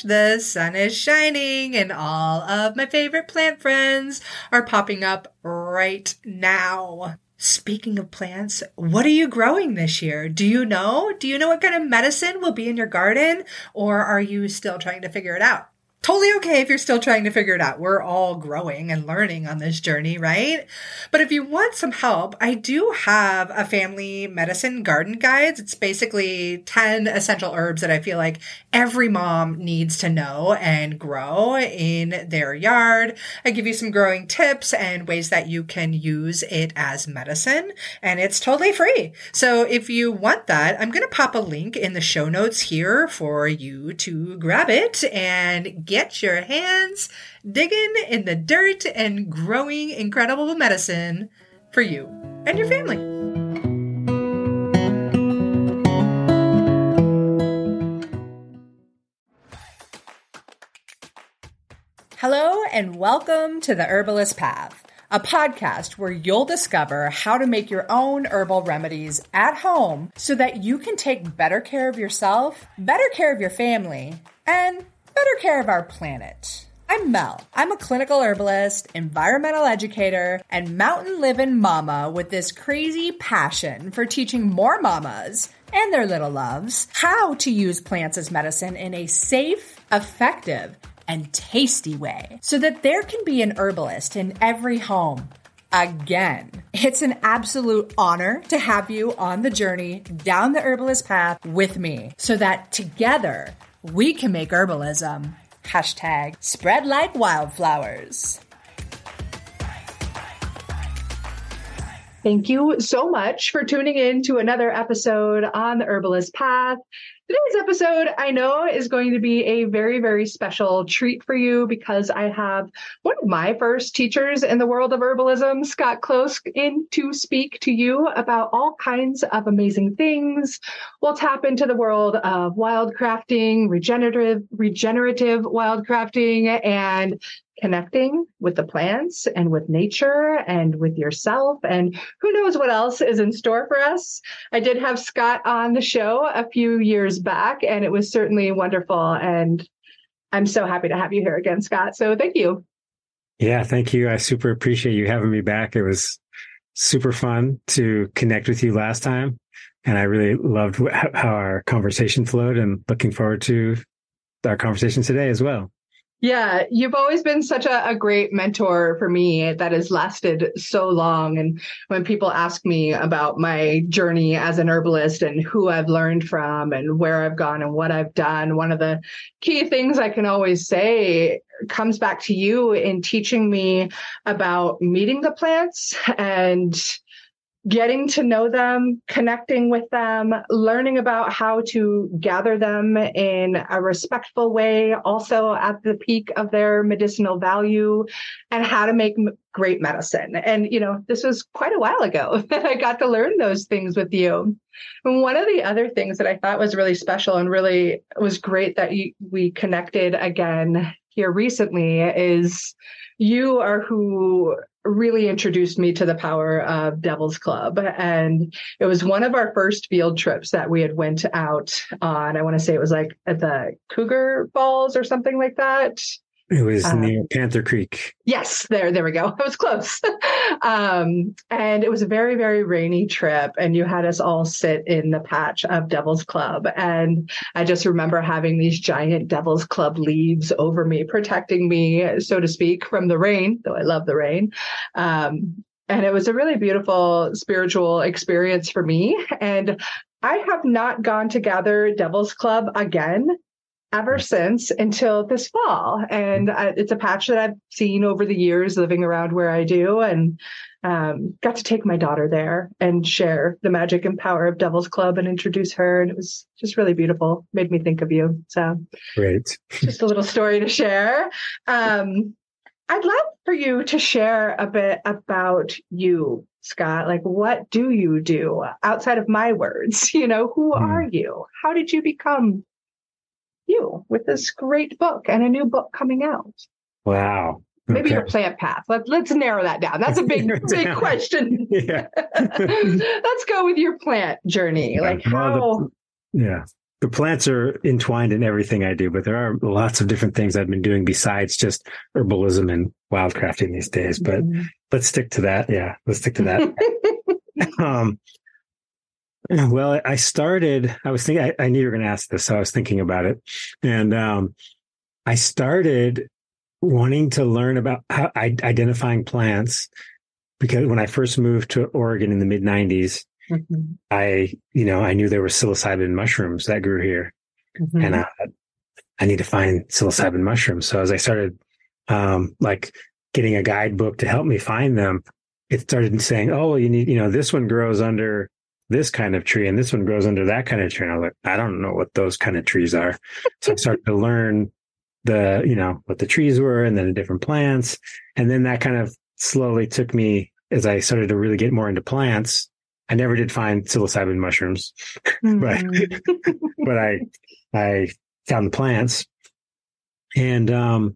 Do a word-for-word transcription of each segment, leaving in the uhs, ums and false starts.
gosh, the sun is shining and all of my favorite plant friends are popping up right now. Speaking of plants, what are you growing this year? Do you know? Do you know what kind of medicine will be in your garden? Or are you still trying to figure it out? Totally okay if you're still trying to figure it out. We're all growing and learning on this journey, right? But if you want some help, I do have a family medicine garden guides. It's basically ten essential herbs that I feel like every mom needs to know and grow in their yard. I give you some growing tips and ways that you can use it as medicine, and it's totally free. So if you want that, I'm going to pop a link in the show notes here for you to grab it and get your hands digging in the dirt and growing incredible medicine for you and your family. Hello and welcome to The Herbalist Path, a podcast where you'll discover how to make your own herbal remedies at home so that you can take better care of yourself, better care of your family, and better care of our planet. I'm Mel. I'm a clinical herbalist, environmental educator, and mountain living mama with this crazy passion for teaching more mamas and their little loves how to use plants as medicine in a safe, effective, and tasty way so that there can be an herbalist in every home. Again, it's an absolute honor to have you on the journey down the herbalist path with me so that together we can make herbalism hashtag spread like wildflowers. Thank you so much for tuning in to another episode on the Herbalist Path. Today's episode, I know, is going to be a very, very special treat for you because I have one of my first teachers in the world of herbalism, Scott Close, in to speak to you about all kinds of amazing things. We'll tap into the world of wildcrafting, regenerative, regenerative wildcrafting, and connecting with the plants and with nature and with yourself. And who knows what else is in store for us. I did have Scott on the show a few years back, and it was certainly wonderful. And I'm so happy to have you here again, Scott. So thank you. Yeah, thank you. I super appreciate you having me back. It was super fun to connect with you last time. And I really loved how our conversation flowed, and looking forward to our conversation today as well. Yeah, you've always been such a, a great mentor for me that has lasted so long. And when people ask me about my journey as an herbalist and who I've learned from and where I've gone and what I've done, one of the key things I can always say comes back to you in teaching me about meeting the plants and getting to know them, connecting with them, learning about how to gather them in a respectful way, also at the peak of their medicinal value, and how to make great medicine. And, you know, this was quite a while ago that I got to learn those things with you. And one of the other things that I thought was really special and really was great that you, we connected again here recently is you are who really introduced me to the power of Devil's Club. And it was one of our first field trips that we had went out on. I want to say it was like at the Cougar Falls or something like that. It was um, near Panther Creek. Yes, there, there we go. I was close. um, and it was a very, very rainy trip. And you had us all sit in the patch of Devil's Club. And I just remember having these giant Devil's Club leaves over me, protecting me, so to speak, from the rain, though I love the rain. Um, and it was a really beautiful spiritual experience for me. And I have not gone to gather Devil's Club again ever since until this fall. And I, it's a patch that I've seen over the years living around where I do, and um, got to take my daughter there and share the magic and power of Devil's Club and introduce her. And it was just really beautiful. Made me think of you. So great. Just a little story to share. Um, I'd love for you to share a bit about you, Scott. Like, what do you do outside of my words? You know, who mm. are you? How did you become you with this great book and a new book coming out? Wow. Okay. Maybe your plant path. Let, let's narrow that down. That's a big, big question. Yeah. Let's go with your plant journey. Like how... Well, the, yeah. the plants are entwined in everything I do, but there are lots of different things I've been doing besides just herbalism and wildcrafting these days. But mm-hmm. let's stick to that. Yeah, let's stick to that. um, well, I started, I was thinking, I, I knew you were going to ask this, so I was thinking about it. And um, I started wanting to learn about how I, identifying plants because when I first moved to Oregon in the mid nineties, mm-hmm. I, you know, I knew there were psilocybin mushrooms that grew here, mm-hmm. and I, I need to find psilocybin mushrooms. So as I started, um, like getting a guidebook to help me find them, it started saying, "Oh, well, you need, you know, this one grows under this kind of tree, and this one grows under that kind of tree." And I was like, I don't know what those kind of trees are. So I started to learn the, you know, what the trees were, and then the different plants, and then that kind of slowly took me as I started to really get more into plants. I never did find psilocybin mushrooms, mm-hmm. but but I I found the plants, and um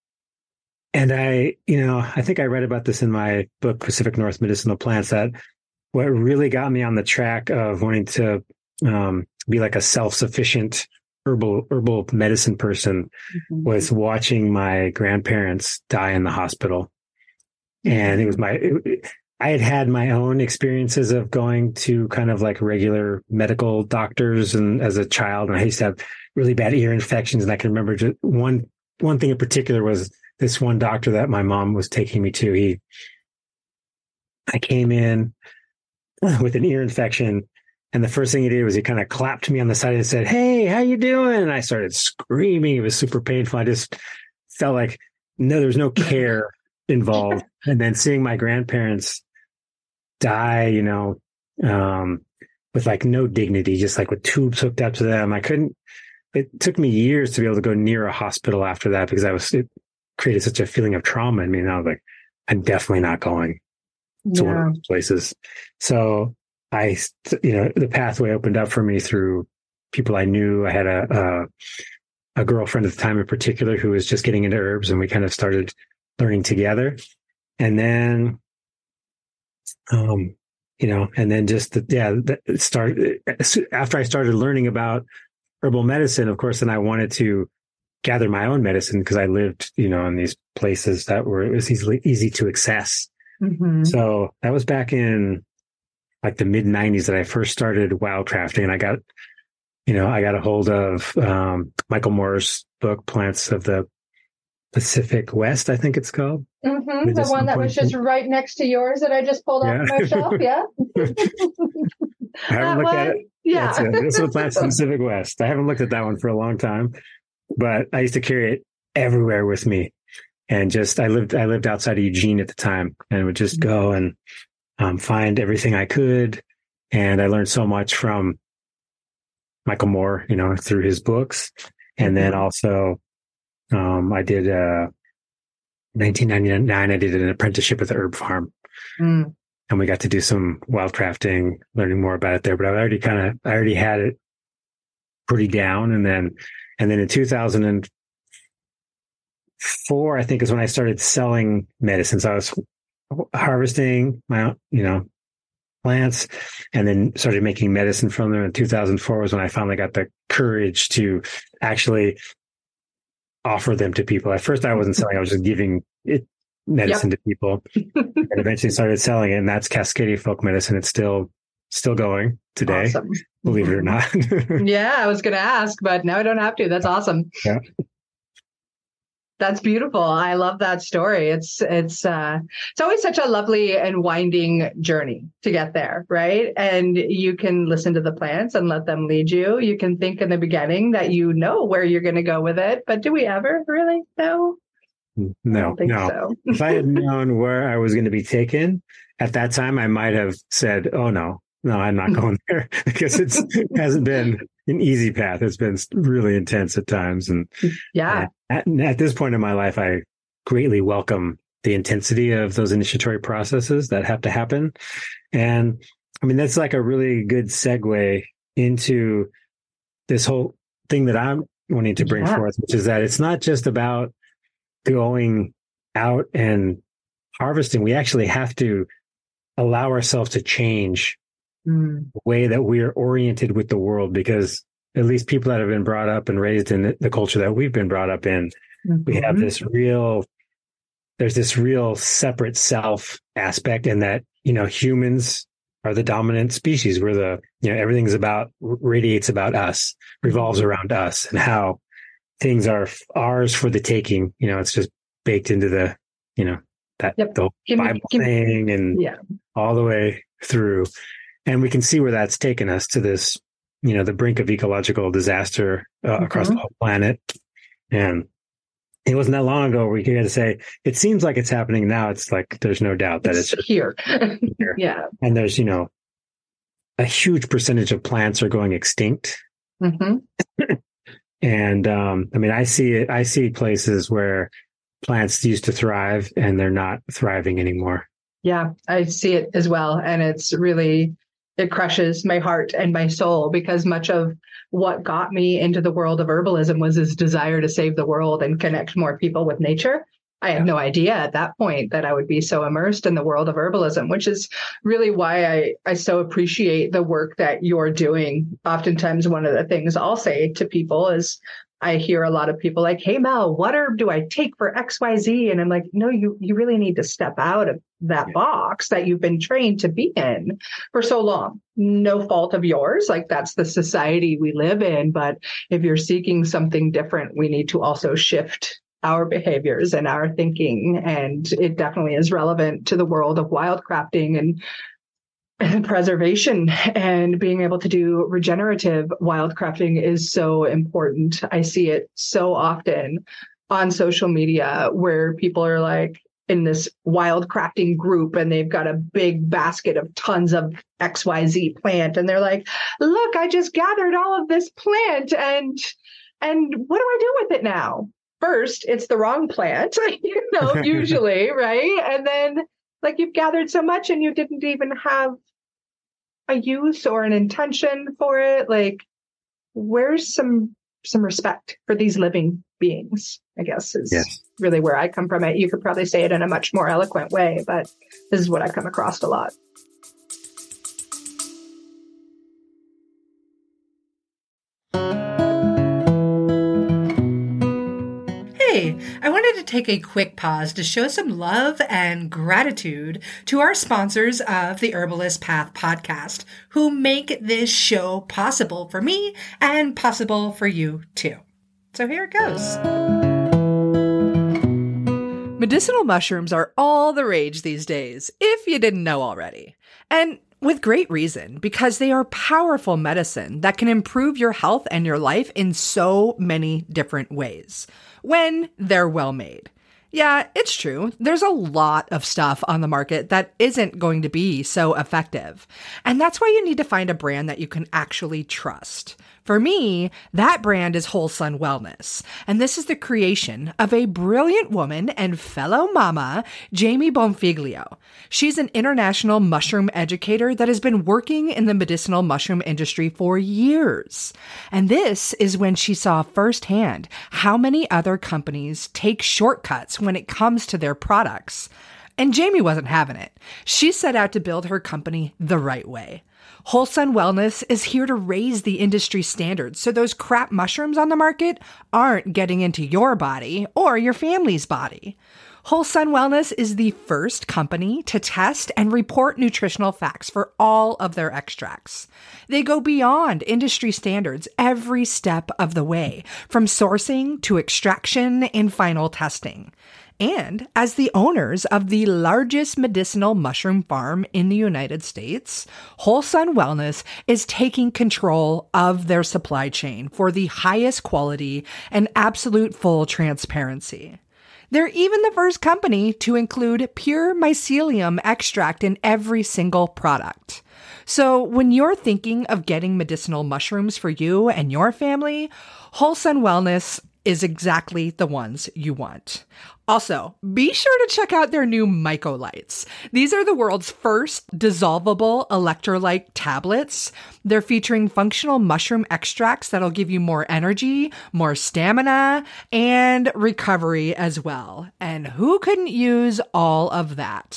and I you know I think I read about this in my book Pacific North Medicinal Plants, that what really got me on the track of wanting to um, be like a self-sufficient herbal herbal medicine person mm-hmm. was watching my grandparents die in the hospital, and it was my. It, I had had my own experiences of going to kind of like regular medical doctors and as a child, and I used to have really bad ear infections. And I can remember just one, one thing in particular was this one doctor that my mom was taking me to. He, I came in with an ear infection, and the first thing he did was he kind of clapped me on the side and said, "Hey, how you doing?" And I started screaming. It was super painful. I just felt like, no, there was no care involved. And then seeing my grandparents die, you know, um, with like no dignity, just like with tubes hooked up to them. I couldn't, it took me years to be able to go near a hospital after that because I was, it created such a feeling of trauma in me. And I was like, I'm definitely not going to yeah. one of those places. So I, you know, the pathway opened up for me through people I knew. I had a, a, a girlfriend at the time in particular who was just getting into herbs, and we kind of started learning together. And then, um, you know, and then just, the, yeah, that started after I started learning about herbal medicine, of course, then I wanted to gather my own medicine because I lived, you know, in these places that were, it was easily easy to access. Mm-hmm. So that was back in like the mid nineties that I first started wildcrafting, and I got, you know, I got a hold of, um, Michael Moore's book, Plants of the Pacific West, I think it's called. Mm-hmm, the one that was just right next to yours that I just pulled yeah. off my shelf. Yeah. I haven't that looked one? at it. Yeah. That's it. This is the Plants of the Pacific West. I haven't looked at that one for a long time, but I used to carry it everywhere with me. And just, I lived, I lived outside of Eugene at the time, and would just go and um, find everything I could. And I learned so much from Michael Moore, you know, through his books. And then also, Um, I did, uh, nineteen ninety-nine, I did an apprenticeship at the herb farm, mm. and we got to do some wild crafting, learning more about it there, but I already kind of, I already had it pretty down. And then, and then in two thousand four, I think is when I started selling medicines. I was harvesting my, you know, plants, and then started making medicine from them. In two thousand four was when I finally got the courage to actually offer them to people. At first I wasn't selling, I was just giving it medicine yep. to people, and eventually started selling it. And that's Cascadia Folk Medicine. It's still, still going today, awesome. Believe it or not. Yeah, I was going to ask, but now I don't have to. That's awesome. Yeah. That's beautiful. I love that story. It's, it's, uh, it's always such a lovely and winding journey to get there, right? And you can listen to the plants and let them lead you. You can think in the beginning that you know where you're going to go with it, but do we ever really know? No, I don't think no. so. If I had known where I was going to be taken at that time, I might have said, oh no, no, I'm not going there, because it's, it hasn't been an easy path. It's been really intense at times. And yeah, at, at this point in my life, I greatly welcome the intensity of those initiatory processes that have to happen. And I mean, that's like a really good segue into this whole thing that I'm wanting to bring yeah. forth, which is that it's not just about going out and harvesting. We actually have to allow ourselves to change mm. the way that we're oriented with the world, because at least people that have been brought up and raised in the culture that we've been brought up in, mm-hmm. we have this real, there's this real separate self aspect in that, you know, humans are the dominant species. We're the, you know, everything's about, radiates about us, revolves around us, and how things are ours for the taking. You know, it's just baked into the, you know, that yep. the give Bible me, give thing me, and yeah. all the way through. And we can see where that's taken us to this, you know, the brink of ecological disaster uh, mm-hmm. across the whole planet. And it wasn't that long ago where you had to say, it seems like it's happening now. It's like, there's no doubt that it's, it's here. here. Yeah. And there's, you know, a huge percentage of plants are going extinct. Mm-hmm. And, um, I mean, I see it, I see places where plants used to thrive and they're not thriving anymore. Yeah, I see it as well. And it's really, it crushes my heart and my soul, because much of what got me into the world of herbalism was this desire to save the world and connect more people with nature. I had no idea at that point that I would be so immersed in the world of herbalism, which is really why I, I so appreciate the work that you're doing. Oftentimes, one of the things I'll say to people is, I hear a lot of people like, hey, Mel, what herb do I take for X Y Z? And I'm like, no, you, you really need to step out of that yeah. box that you've been trained to be in for so long. No fault of yours. Like, that's the society we live in. But if you're seeking something different, we need to also shift our behaviors and our thinking. And it definitely is relevant to the world of wildcrafting and And preservation, and being able to do regenerative wildcrafting is so important. I see it so often on social media where people are like in this wildcrafting group and they've got a big basket of tons of X Y Z plant. And they're like, look, I just gathered all of this plant and, and what do I do with it now? First, it's the wrong plant, you know, usually, right? And then like you've gathered so much and you didn't even have a use or an intention for it. Like, where's some some respect for these living beings, I guess is yes. really where I come from it. You could probably say it in a much more eloquent way, but this is what I come across a lot. I wanted to take a quick pause to show some love and gratitude to our sponsors of the Herbalist Path podcast, who make this show possible for me and possible for you too. So here it goes. Medicinal mushrooms are all the rage these days, if you didn't know already. And with great reason, because they are powerful medicine that can improve your health and your life in so many different ways when they're well made. Yeah, it's true. There's a lot of stuff on the market that isn't going to be so effective. And that's why you need to find a brand that you can actually trust. For me, that brand is Whole Sun Wellness. And this is the creation of a brilliant woman and fellow mama, Jamie Bonfiglio. She's an international mushroom educator that has been working in the medicinal mushroom industry for years. And this is when she saw firsthand how many other companies take shortcuts when it comes to their products. And Jamie wasn't having it. She set out to build her company the right way. Whole Sun Wellness is here to raise the industry standards so those crap mushrooms on the market aren't getting into your body or your family's body. Whole Sun Wellness is the first company to test and report nutritional facts for all of their extracts. They go beyond industry standards every step of the way, from sourcing to extraction and final testing. And as the owners of the largest medicinal mushroom farm in the United States, Whole Sun Wellness is taking control of their supply chain for the highest quality and absolute full transparency. They're even the first company to include pure mycelium extract in every single product. So when you're thinking of getting medicinal mushrooms for you and your family, Whole Sun Wellness is exactly the ones you want. Also, be sure to check out their new Mycolites. These are the world's first dissolvable electrolyte tablets. They're featuring functional mushroom extracts that'll give you more energy, more stamina, and recovery as well. And who couldn't use all of that?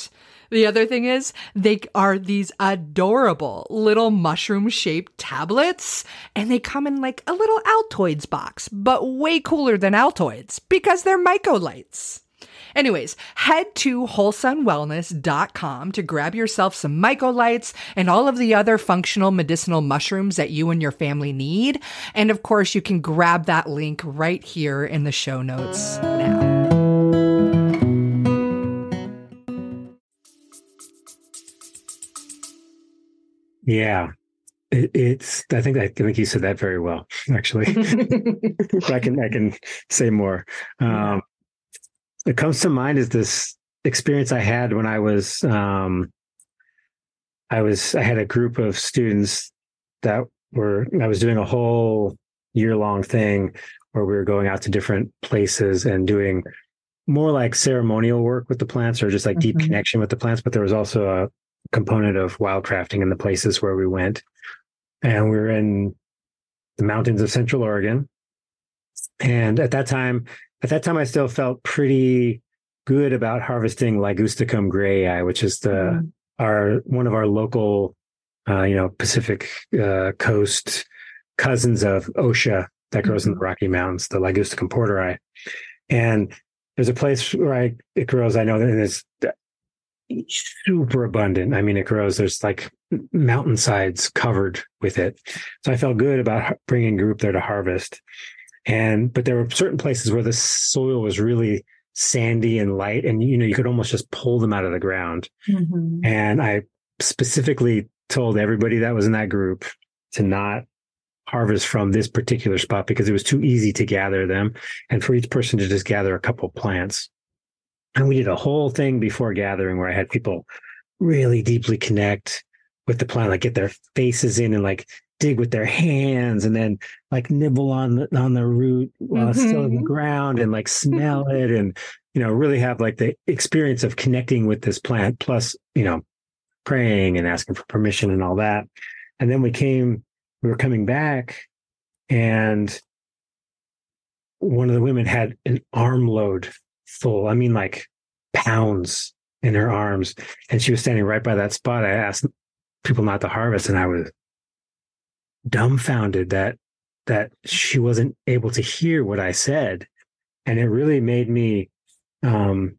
The other thing is they are these adorable little mushroom-shaped tablets, and they come in like a little Altoids box, but way cooler than Altoids because they're mycolites. Anyways, head to wholesun wellness dot com to grab yourself some mycolites and all of the other functional medicinal mushrooms that you and your family need. And of course, you can grab that link right here in the show notes now. Yeah, it, it's. I think I think you said that very well. Actually, I can I can say more. Um, it comes to mind is this experience I had when I was um, I was I had a group of students that were I was doing a whole year long thing where we were going out to different places and doing more like ceremonial work with the plants or just like deep mm-hmm. connection with the plants. But there was also a component of wildcrafting in the places where we went. And we were in the mountains of Central Oregon. And at that time, at that time, I still felt pretty good about harvesting Ligusticum grayi, which is the mm-hmm. our one of our local, uh, you know, Pacific uh, coast cousins of Osha that grows mm-hmm. in the Rocky Mountains, the Ligusticum porteri. And there's a place where I, it grows. I know that it's super abundant. I mean, it grows. There's like mountainsides covered with it. So I felt good about bringing a group there to harvest. And but there were certain places where the soil was really sandy and light, and you know you could almost just pull them out of the ground. Mm-hmm. And I specifically told everybody that was in that group to not harvest from this particular spot because it was too easy to gather them, and for each person to just gather a couple plants. And we did a whole thing before gathering where I had people really deeply connect with the plant, like get their faces in and like dig with their hands and then like nibble on the, on the root while mm-hmm. it's still in the ground and like smell it and, you know, really have like the experience of connecting with this plant, plus, you know, praying and asking for permission and all that. And then we came, we were coming back and one of the women had an armload full, I mean, like pounds in her arms. And she was standing right by that spot. I asked people not to harvest, and I was dumbfounded that that she wasn't able to hear what I said. And it really made me um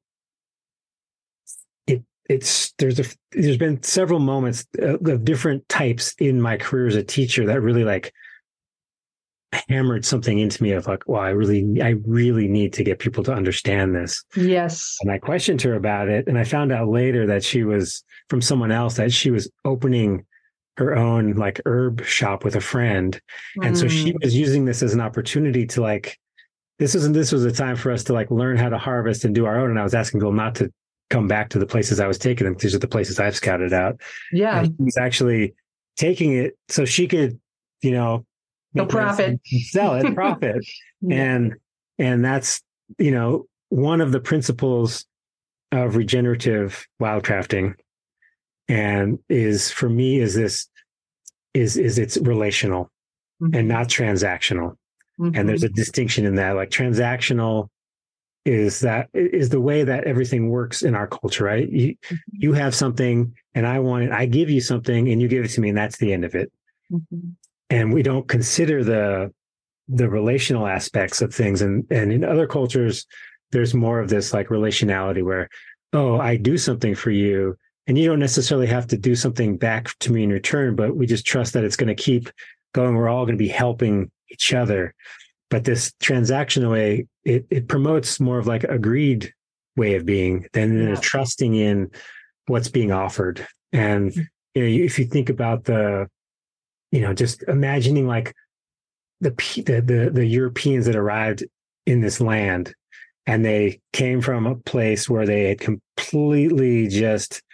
it it's there's a there's been several moments of different types in my career as a teacher that really like hammered something into me of like, well, I really, I really need to get people to understand this. Yes. And I questioned her about it. And I found out later that she was from someone else, that she was opening her own like herb shop with a friend. Mm. And so she was using this as an opportunity to like, this isn't, this was a time for us to like learn how to harvest and do our own. And I was asking people not to come back to the places I was taking them. These are the places I've scouted out. Yeah. And she was actually taking it so she could, you know, no profit, sell it, profit. Yeah. And, and that's, you know, one of the principles of regenerative wildcrafting, and is for me is this, is, is it's relational mm-hmm. and not transactional. Mm-hmm. And there's a distinction in that, like transactional is that is the way that everything works in our culture, right? You, mm-hmm. you have something and I want it, I give you something and you give it to me and that's the end of it. Mm-hmm. And we don't consider the the relational aspects of things. And, and in other cultures, there's more of this like relationality where, oh, I do something for you and you don't necessarily have to do something back to me in return, but we just trust that it's going to keep going. We're all going to be helping each other. But this transactional way, it, it promotes more of like a greed way of being than yeah. trusting in what's being offered. And you know, if you think about the you know, just imagining like the, the the the Europeans that arrived in this land, and they came from a place where they had completely just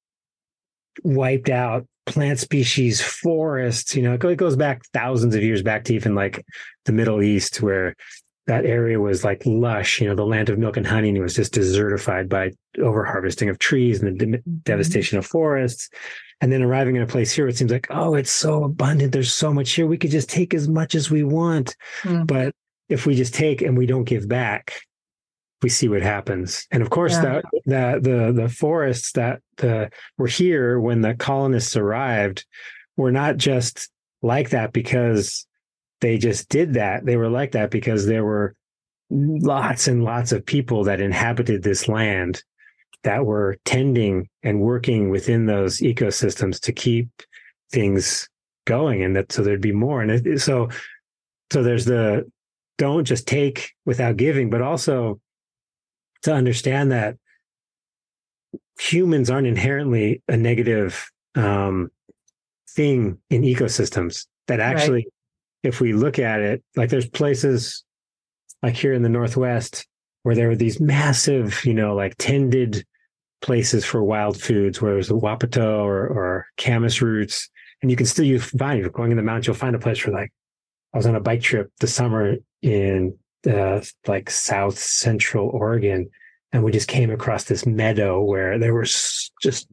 wiped out plant species, forests. You know, it goes back thousands of years back to even like the Middle East, where that area was like lush. You know, the land of milk and honey, and it was just desertified by overharvesting of trees and the de- mm-hmm. devastation of forests. And then arriving in a place here, it seems like, oh, it's so abundant. There's so much here. We could just take as much as we want. Mm. But if we just take and we don't give back, we see what happens. And of course, Yeah. that that the the forests that the were here when the colonists arrived were not just like that because they just did that. They were like that because there were lots and lots of people that inhabited this land that were tending and working within those ecosystems to keep things going, and that so there'd be more. And it, so so there's the don't just take without giving, but also to understand that humans aren't inherently a negative um, thing in ecosystems. That actually, right. If we look at it, like there's places like here in the Northwest where there were these massive, you know, like tended places for wild foods, where there's a wapato or, or camas roots. And you can still, you find, if you're going in the mountains, you'll find a place where, like, I was on a bike trip this summer in uh, like South Central Oregon, and we just came across this meadow where there were just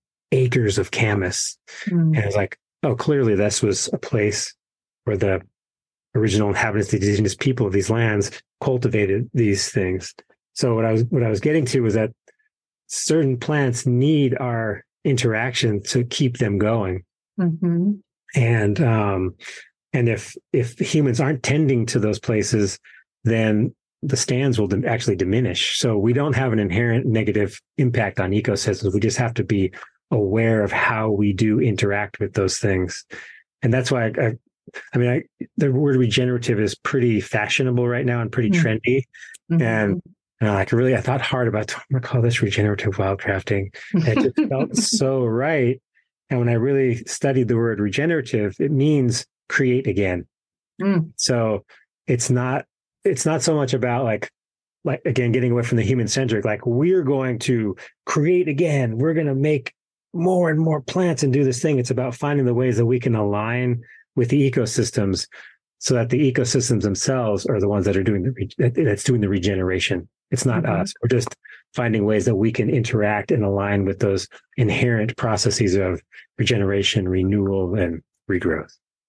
acres of camas. Mm. And I was like, oh, clearly this was a place where the original inhabitants, the indigenous people of these lands, cultivated these things. So what I was what I was getting to was that certain plants need our interaction to keep them going. Mm-hmm. And um, and if if humans aren't tending to those places, then the stands will dim- actually diminish. So we don't have an inherent negative impact on ecosystems. We just have to be aware of how we do interact with those things. And that's why I, I, I mean, I, the word regenerative is pretty fashionable right now and pretty mm-hmm. trendy. Mm-hmm. And uh, like really, I thought hard about, I'm going to call this regenerative wildcrafting. And it just felt so right. And when I really studied the word regenerative, it means create again. Mm. So it's not, it's not so much about like, like, again, getting away from the human centric, like we're going to create again. We're going to make more and more plants and do this thing. It's about finding the ways that we can align with the ecosystems so that the ecosystems themselves are the ones that are doing the, re- that's doing the regeneration. It's not mm-hmm. us. We're just finding ways that we can interact and align with those inherent processes of regeneration, renewal, and regrowth.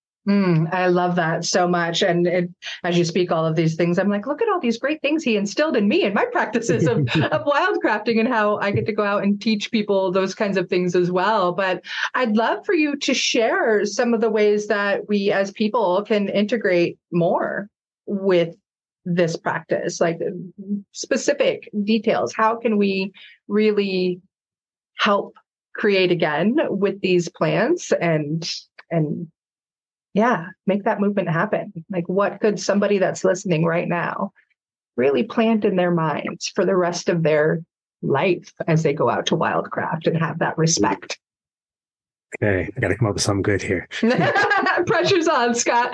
Mm, I love that so much. And it, as you speak all of these things, I'm like, look at all these great things he instilled in me and my practices of, of wildcrafting, and how I get to go out and teach people those kinds of things as well. But I'd love for you to share some of the ways that we as people can integrate more with this practice, like specific details. How can we really help create again with these plants and, and, yeah, make that movement happen? Like, what could somebody that's listening right now really plant in their minds for the rest of their life as they go out to wildcraft and have that respect? Okay, I got to come up with something good here. Pressure's on, Scott.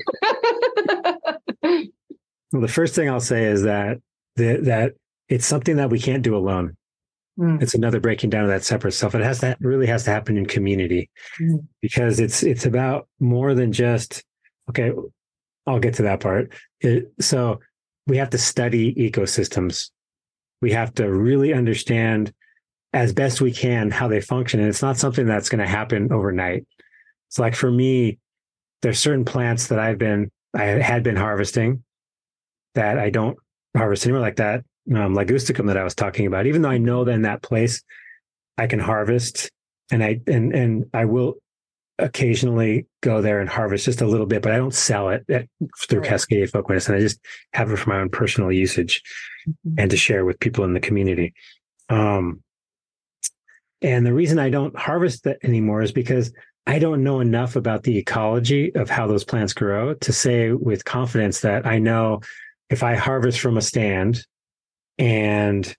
Well, the first thing I'll say is that the, that it's something that we can't do alone. Mm. It's another breaking down of that separate self. It has to really has to happen in community mm. because it's it's about more than just, okay, I'll get to that part. It, so we have to study ecosystems. We have to really understand as best we can how they function. And it's not something that's going to happen overnight. It's like for me, there's certain plants that I've been, I had been harvesting that I don't harvest anymore, like that um, ligusticum that I was talking about. Even though I know that in that place I can harvest, and I and and I will occasionally go there and harvest just a little bit, but I don't sell it at, through right. Cascadia Folk Medicine. I just have it for my own personal usage mm-hmm. and to share with people in the community. Um, and the reason I don't harvest that anymore is because I don't know enough about the ecology of how those plants grow to say with confidence that I know if I harvest from a stand and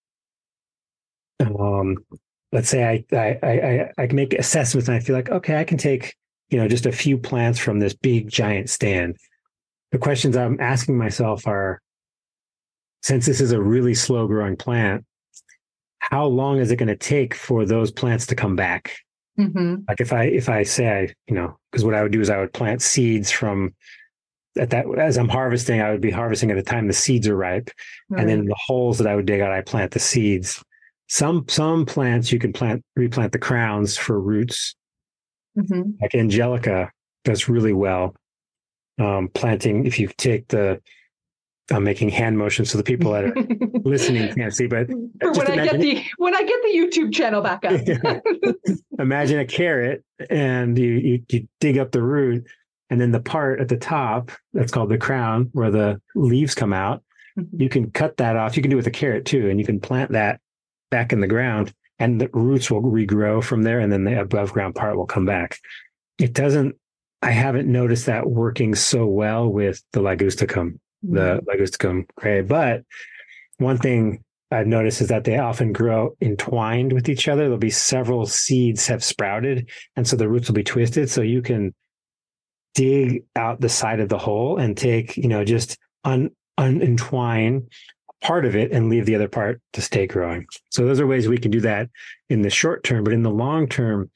um, let's say I, I, I, I can make assessments and I feel like, okay, I can take, you know, just a few plants from this big giant stand. The questions I'm asking myself are, since this is a really slow growing plant, how long is it going to take for those plants to come back? Mm-hmm. Like if I, if I say, I, you know, because what I would do is I would plant seeds from at that, as I'm harvesting, I would be harvesting at the time the seeds are ripe. Right. And then in the holes that I would dig out, I plant the seeds. Some, some plants you can plant, replant the crowns for roots. Mm-hmm. Like Angelica does really well. Um, planting, if you take the, I'm making hand motions so the people that are listening can't see, but For when I get the when I get the YouTube channel back up. Yeah. Imagine a carrot, and you, you you dig up the root, and then the part at the top that's called the crown, where the leaves come out. Mm-hmm. You can cut that off. You can do it with a carrot too, and you can plant that back in the ground, and the roots will regrow from there, and then the above ground part will come back. It doesn't. I haven't noticed that working so well with the Ligusticum. The Ligusticum cray. But one thing I've noticed is that they often grow entwined with each other. There'll be several seeds have sprouted, and so the roots will be twisted. So you can dig out the side of the hole and take, you know, just un, unentwine part of it and leave the other part to stay growing. So those are ways we can do that in the short term. But in the long term,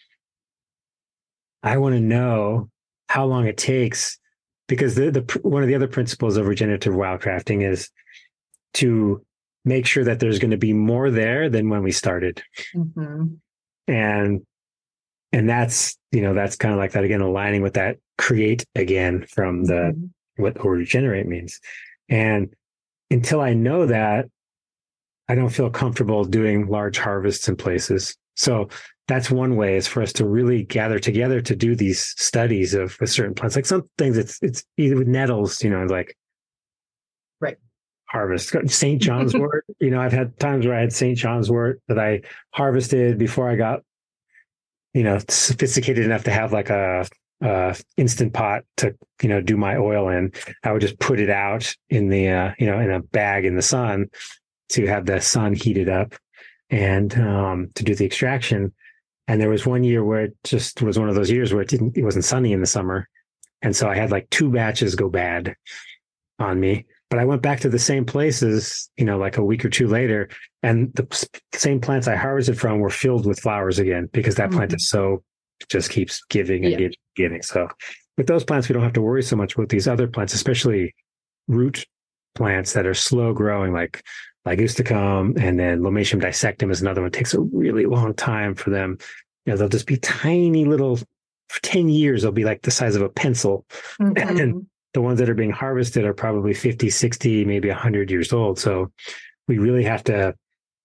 I want to know how long it takes. Because the, the one of the other principles of regenerative wildcrafting is to make sure that there's going to be more there than when we started. Mm-hmm. And and that's, you know, that's kind of like that again, aligning with that create again from the mm-hmm. what or regenerate means. And until I know that, I don't feel comfortable doing large harvests in places. So that's one way, is for us to really gather together to do these studies of with certain plants. Like some things, it's it's either with nettles, you know, like right harvest Saint John's wort. You know, I've had times where I had Saint John's wort that I harvested before I got, you know, sophisticated enough to have like a, a instant pot to, you know, do my oil in. I would just put it out in the uh, you know in a bag in the sun to have the sun heated up and um, to do the extraction. And there was one year where it just was one of those years where it didn't, it wasn't sunny in the summer. And so I had like two batches go bad on me, but I went back to the same places, you know, like a week or two later, and the same plants I harvested from were filled with flowers again, because that mm-hmm. plant is so, just keeps giving and yeah. giving, giving. So with those plants, we don't have to worry so much about these other plants, especially root plants that are slow growing, like Ligusticum, and then Lomatium dissectum is another one. It takes a really long time for them. You know, they'll just be tiny little, for ten years, they'll be like the size of a pencil. Mm-hmm. And the ones that are being harvested are probably fifty, sixty, maybe one hundred years old. So we really have to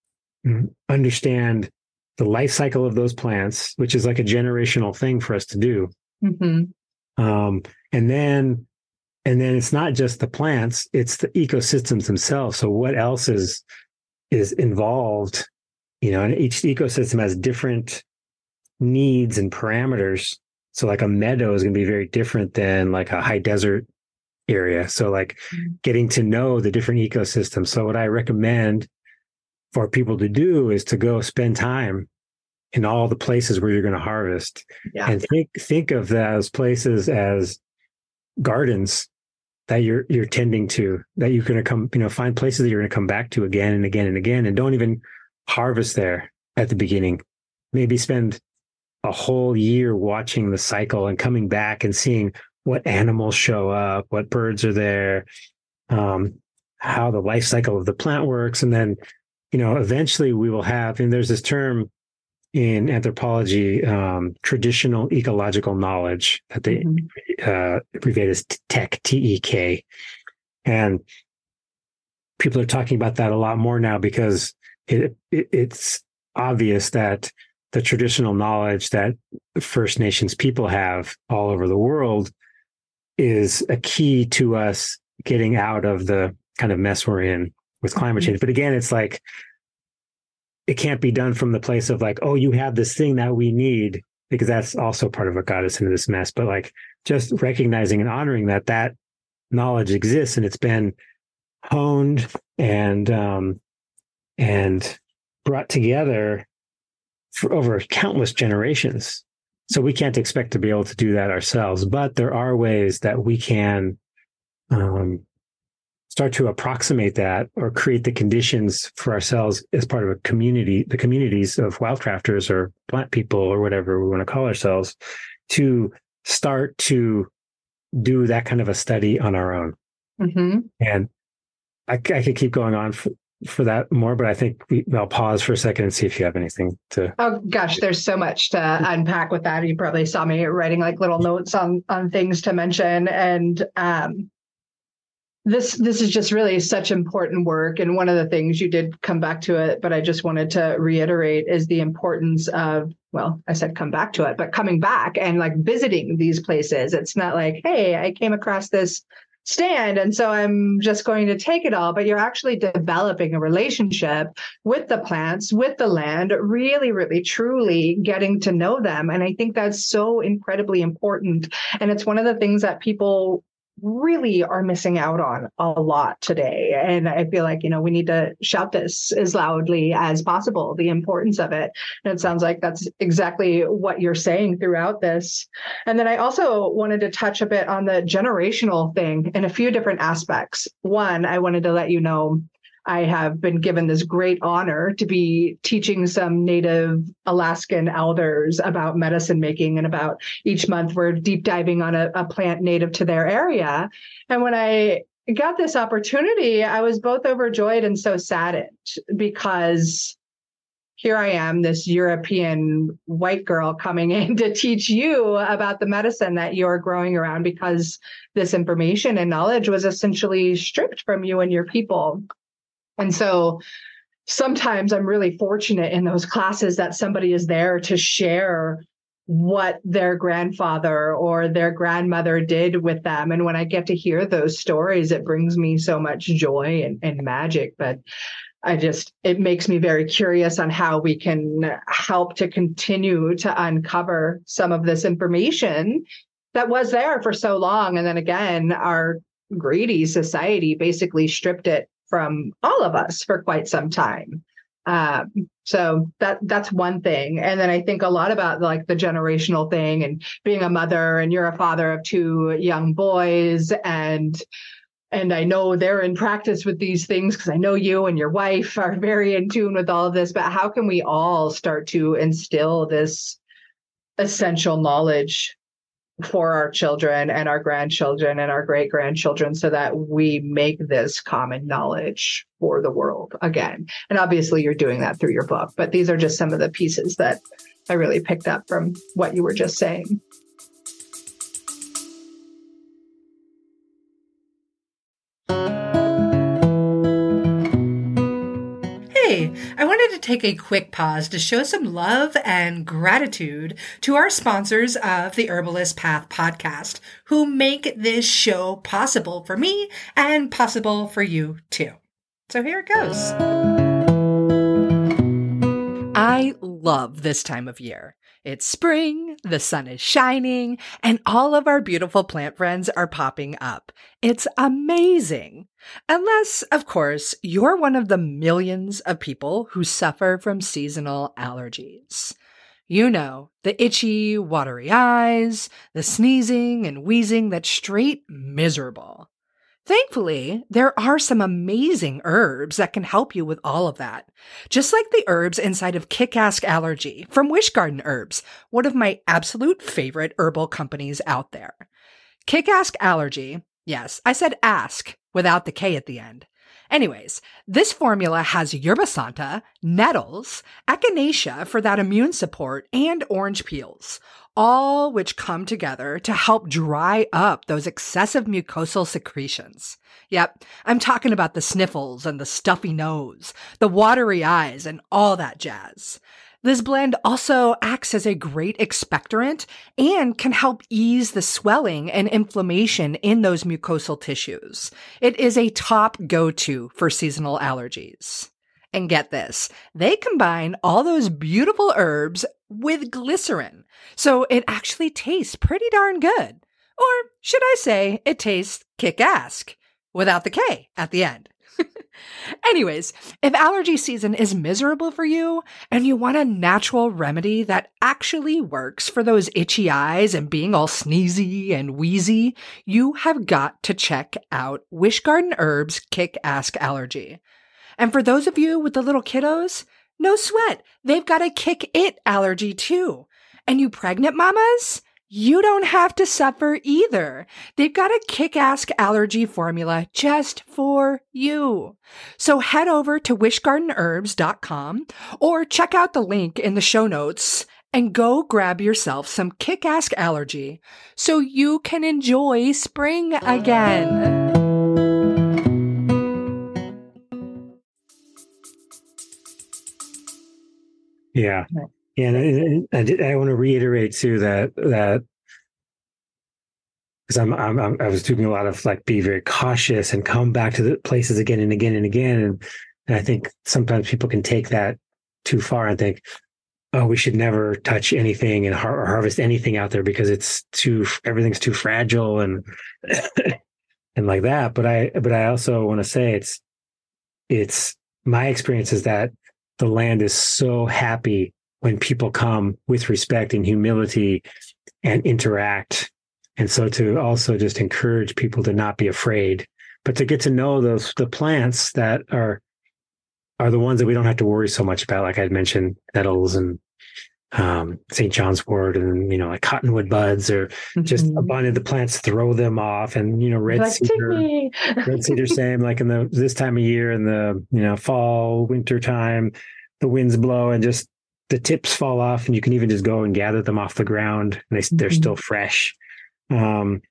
understand the life cycle of those plants, which is like a generational thing for us to do. Mm-hmm. Um, and then And then it's not just the plants, it's the ecosystems themselves. So what else is is involved? You know, and each ecosystem has different needs and parameters. So like a meadow is going to be very different than like a high desert area. So like mm-hmm. getting to know the different ecosystems. So what I recommend for people to do is to go spend time in all the places where you're going to harvest. Yeah. And think think of those places as gardens that you're you're tending to, that you're going to come, you know, find places that you're going to come back to again and again and again, and don't even harvest there at the beginning. Maybe spend a whole year watching the cycle and coming back and seeing what animals show up, what birds are there, um, how the life cycle of the plant works. And then, you know, eventually we will have, and there's this term in anthropology, um, traditional ecological knowledge, that they mm-hmm. uh, abbreviate as TEK, T E K. And people are talking about that a lot more now, because it, it, it's obvious that the traditional knowledge that First Nations people have all over the world is a key to us getting out of the kind of mess we're in with climate change. But again, it's like, it can't be done from the place of like, oh, you have this thing that we need, because that's also part of what got us into this mess. But like just recognizing and honoring that that knowledge exists, and it's been honed and um, and brought together for over countless generations. So we can't expect to be able to do that ourselves, but there are ways that we can um, start to approximate that, or create the conditions for ourselves as part of a community, the communities of wildcrafters or plant people or whatever we want to call ourselves, to start to do that kind of a study on our own. Mm-hmm. And I, I could keep going on for, for that more, but I think we, I'll pause for a second and see if you have anything to. Oh gosh, there's so much to unpack with that. You probably saw me writing like little notes on on things to mention, and um, This this is just really such important work. And one of the things you did come back to it, but I just wanted to reiterate is the importance of, well, I said come back to it, but coming back and like visiting these places. It's not like, hey, I came across this stand and so I'm just going to take it all, but you're actually developing a relationship with the plants, with the land, really, really, truly getting to know them. And I think that's so incredibly important. And it's one of the things that people really are missing out on a lot today. And I feel like, you know, we need to shout this as loudly as possible, the importance of it. And it sounds like that's exactly what you're saying throughout this. And then I also wanted to touch a bit on the generational thing in a few different aspects. One, I wanted to let you know I have been given this great honor to be teaching some Native Alaskan elders about medicine making. And about each month, we're deep diving on a, a plant native to their area. And when I got this opportunity, I was both overjoyed and so saddened, because here I am, this European white girl coming in to teach you about the medicine that you're growing around, because this information and knowledge was essentially stripped from you and your people. And so sometimes I'm really fortunate in those classes that somebody is there to share what their grandfather or their grandmother did with them. And when I get to hear those stories, it brings me so much joy and, and magic. But I just, it makes me very curious on how we can help to continue to uncover some of this information that was there for so long. And then again, our greedy society basically stripped it from all of us for quite some time. Um, so that that's one thing. And then I think a lot about like the generational thing and being a mother, and you're a father of two young boys. And and I know they're in practice with these things because I know you and your wife are very in tune with all of this. But how can we all start to instill this essential knowledge for our children and our grandchildren and our great grandchildren, so that we make this common knowledge for the world again? And obviously you're doing that through your book, but these are just some of the pieces that I really picked up from what you were just saying. I wanted to take a quick pause to show some love and gratitude to our sponsors of the Herbalist Path podcast, who make this show possible for me and possible for you too. So here it goes. I love this time of year. It's spring, the sun is shining, and all of our beautiful plant friends are popping up. It's amazing. Unless, of course, you're one of the millions of people who suffer from seasonal allergies. You know, the itchy, watery eyes, the sneezing and wheezing that's straight miserable. Thankfully, there are some amazing herbs that can help you with all of that. Just like the herbs inside of Kick-Ask Allergy from Wish Garden Herbs, one of my absolute favorite herbal companies out there. Kick-Ask Allergy, yes, I said ask without the K at the end. Anyways, this formula has yerba santa, nettles, echinacea for that immune support, and orange peels, all which come together to help dry up those excessive mucosal secretions. Yep, I'm talking about the sniffles and the stuffy nose, the watery eyes, and all that jazz. This blend also acts as a great expectorant and can help ease the swelling and inflammation in those mucosal tissues. It is a top go-to for seasonal allergies. And get this, they combine all those beautiful herbs with glycerin, so it actually tastes pretty darn good. Or should I say, it tastes kick-ask, without the K at the end. Anyways, if allergy season is miserable for you and you want a natural remedy that actually works for those itchy eyes and being all sneezy and wheezy, you have got to check out Wish Garden Herbs Kick-Ask Allergy. And for those of you with the little kiddos, no sweat, they've got a Kick-It allergy too. And you pregnant mamas? You don't have to suffer either. They've got a Kick-Ask Allergy formula just for you. So head over to wish garden herbs dot com or check out the link in the show notes and go grab yourself some Kick-Ask Allergy so you can enjoy spring again. Yeah. And, and, and I, did, I want to reiterate too that, that, because I'm, I'm, I'm, I was doing a lot of like be very cautious and come back to the places again and again and again. And, and I think sometimes people can take that too far and think, oh, we should never touch anything and har- harvest anything out there because it's too, everything's too fragile and, and like that. But I, but I also want to say it's, it's my experience is that the land is so happy when people come with respect and humility and interact. And so to also just encourage people to not be afraid, but to get to know those, the plants that are, are the ones that we don't have to worry so much about. Like I mentioned, nettles and um, Saint John's wort and, you know, like cottonwood buds or mm-hmm. just abundant. The plants throw them off and, you know, red like, cedar, red cedar, same like in the, this time of year in the, you know, fall, winter time, the winds blow and just the tips fall off and you can even just go and gather them off the ground and they, mm-hmm. they're still fresh. Um,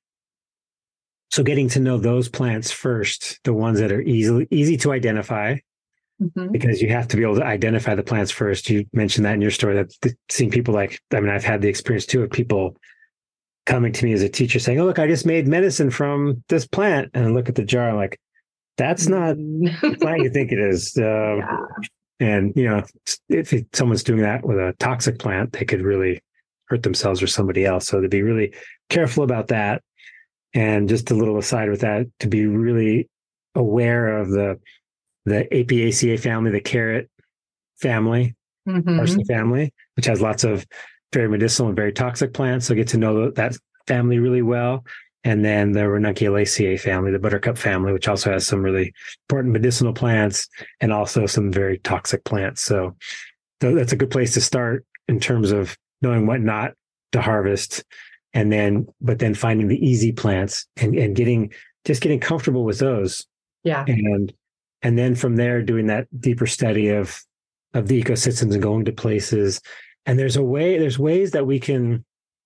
so getting to know those plants first, the ones that are easily, easy to identify, mm-hmm. because you have to be able to identify the plants first. You mentioned that in your story that the, seeing people like, I mean, I've had the experience too of people coming to me as a teacher saying, oh, look, I just made medicine from this plant. And I look at the jar, I'm like, that's not the plant you think it is. Um, yeah. And, you know, if it, someone's doing that with a toxic plant, they could really hurt themselves or somebody else. So to be really careful about that. And just a little aside with that, to be really aware of the the Apiaceae family, the carrot family, mm-hmm. parsley family, which has lots of very medicinal and very toxic plants. So get to know that family really well. And then the Ranunculaceae family, the buttercup family, which also has some really important medicinal plants and also some very toxic plants. So that's a good place to start in terms of knowing what not to harvest. And then, but then finding the easy plants and, and getting, just getting comfortable with those. Yeah. And, and then from there, doing that deeper study of, of the ecosystems and going to places. And there's a way, there's ways that we can,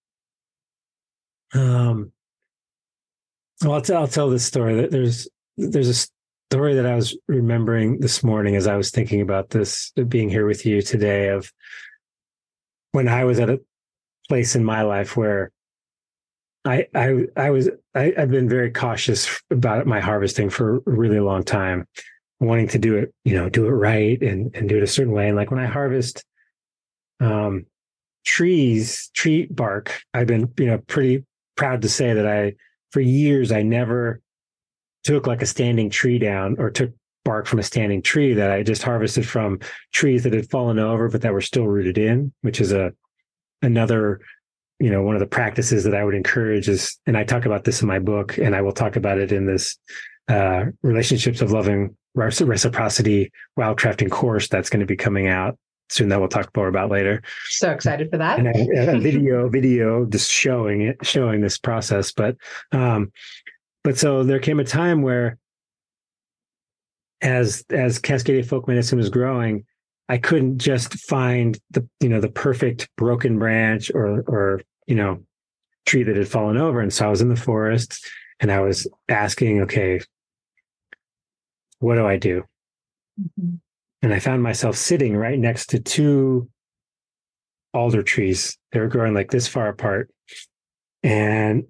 um, well, I'll, t- I'll tell this story. There's, there's a story that I was remembering this morning as I was thinking about this, being here with you today, of when I was at a place in my life where I, I, I was, I, I've been very cautious about my harvesting for a really long time, wanting to do it, you know, do it right and, and do it a certain way. And like when I harvest, um, trees, tree bark, I've been, you know, pretty proud to say that I, for years, I never took like a standing tree down or took bark from a standing tree. That I just harvested from trees that had fallen over, but that were still rooted in, which is a, another, you know, one of the practices that I would encourage is, and I talk about this in my book, and I will talk about it in this uh, Relationships of Loving Reciprocity Wildcrafting course that's going to be coming out soon, that we'll talk more about later. So excited for that. And a, a video, video just showing it, showing this process. But, um, but so there came a time where as, as Cascadia folk medicine was growing, I couldn't just find the, you know, the perfect broken branch or, or, you know, tree that had fallen over. And so I was in the forest and I was asking, okay, what do I do? Mm-hmm. And I found myself sitting right next to two alder trees. They were growing like this far apart. And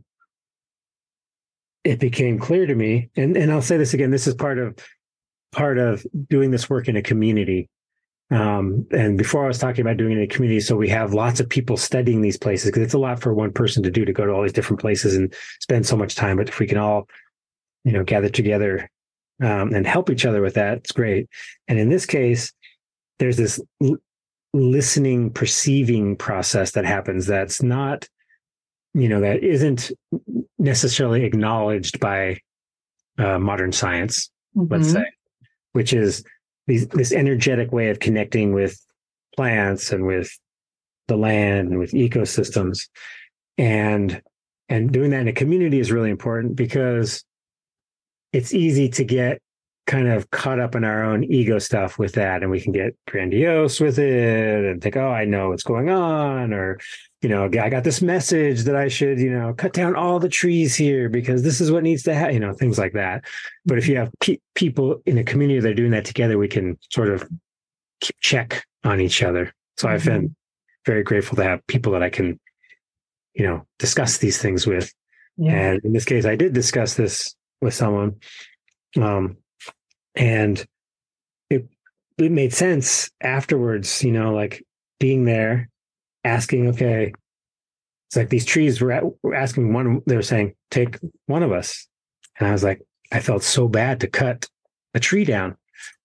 it became clear to me, and, and I'll say this again, this is part of part of doing this work in a community. Um, and before I was talking about doing it in a community, so we have lots of people studying these places because it's a lot for one person to do, to go to all these different places and spend so much time. But if we can all, you know, gather together um, and help each other with that, it's great. And in this case, there's this l- listening, perceiving process that happens that's not, you know, that isn't necessarily acknowledged by uh, modern science, mm-hmm. let's say, which is these, this energetic way of connecting with plants and with the land and with ecosystems. And, and doing that in a community is really important because it's easy to get kind of caught up in our own ego stuff with that. And we can get grandiose with it and think, oh, I know what's going on. Or, you know, I got this message that I should, you know, cut down all the trees here because this is what needs to happen, you know, things like that. But if you have pe- people in a community that are doing that together, we can sort of keep check on each other. So mm-hmm. I've been very grateful to have people that I can, you know, discuss these things with. Yeah. And in this case, I did discuss this with someone. Um, and it, it made sense afterwards, you know, like being there, asking, okay, it's like these trees were, at, were asking one, they were saying, take one of us. And I was like, I felt so bad to cut a tree down.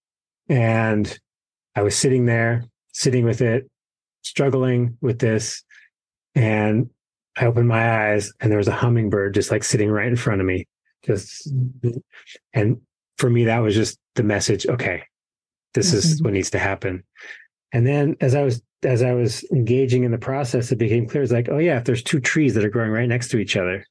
And I was sitting there, sitting with it, struggling with this. And I opened my eyes and there was a hummingbird just like sitting right in front of me. Just, and for me, that was just the message. Okay, this mm-hmm. is what needs to happen. And then as I was, as I was engaging in the process, it became clear. It's like, oh yeah, if there's two trees that are growing right next to each other,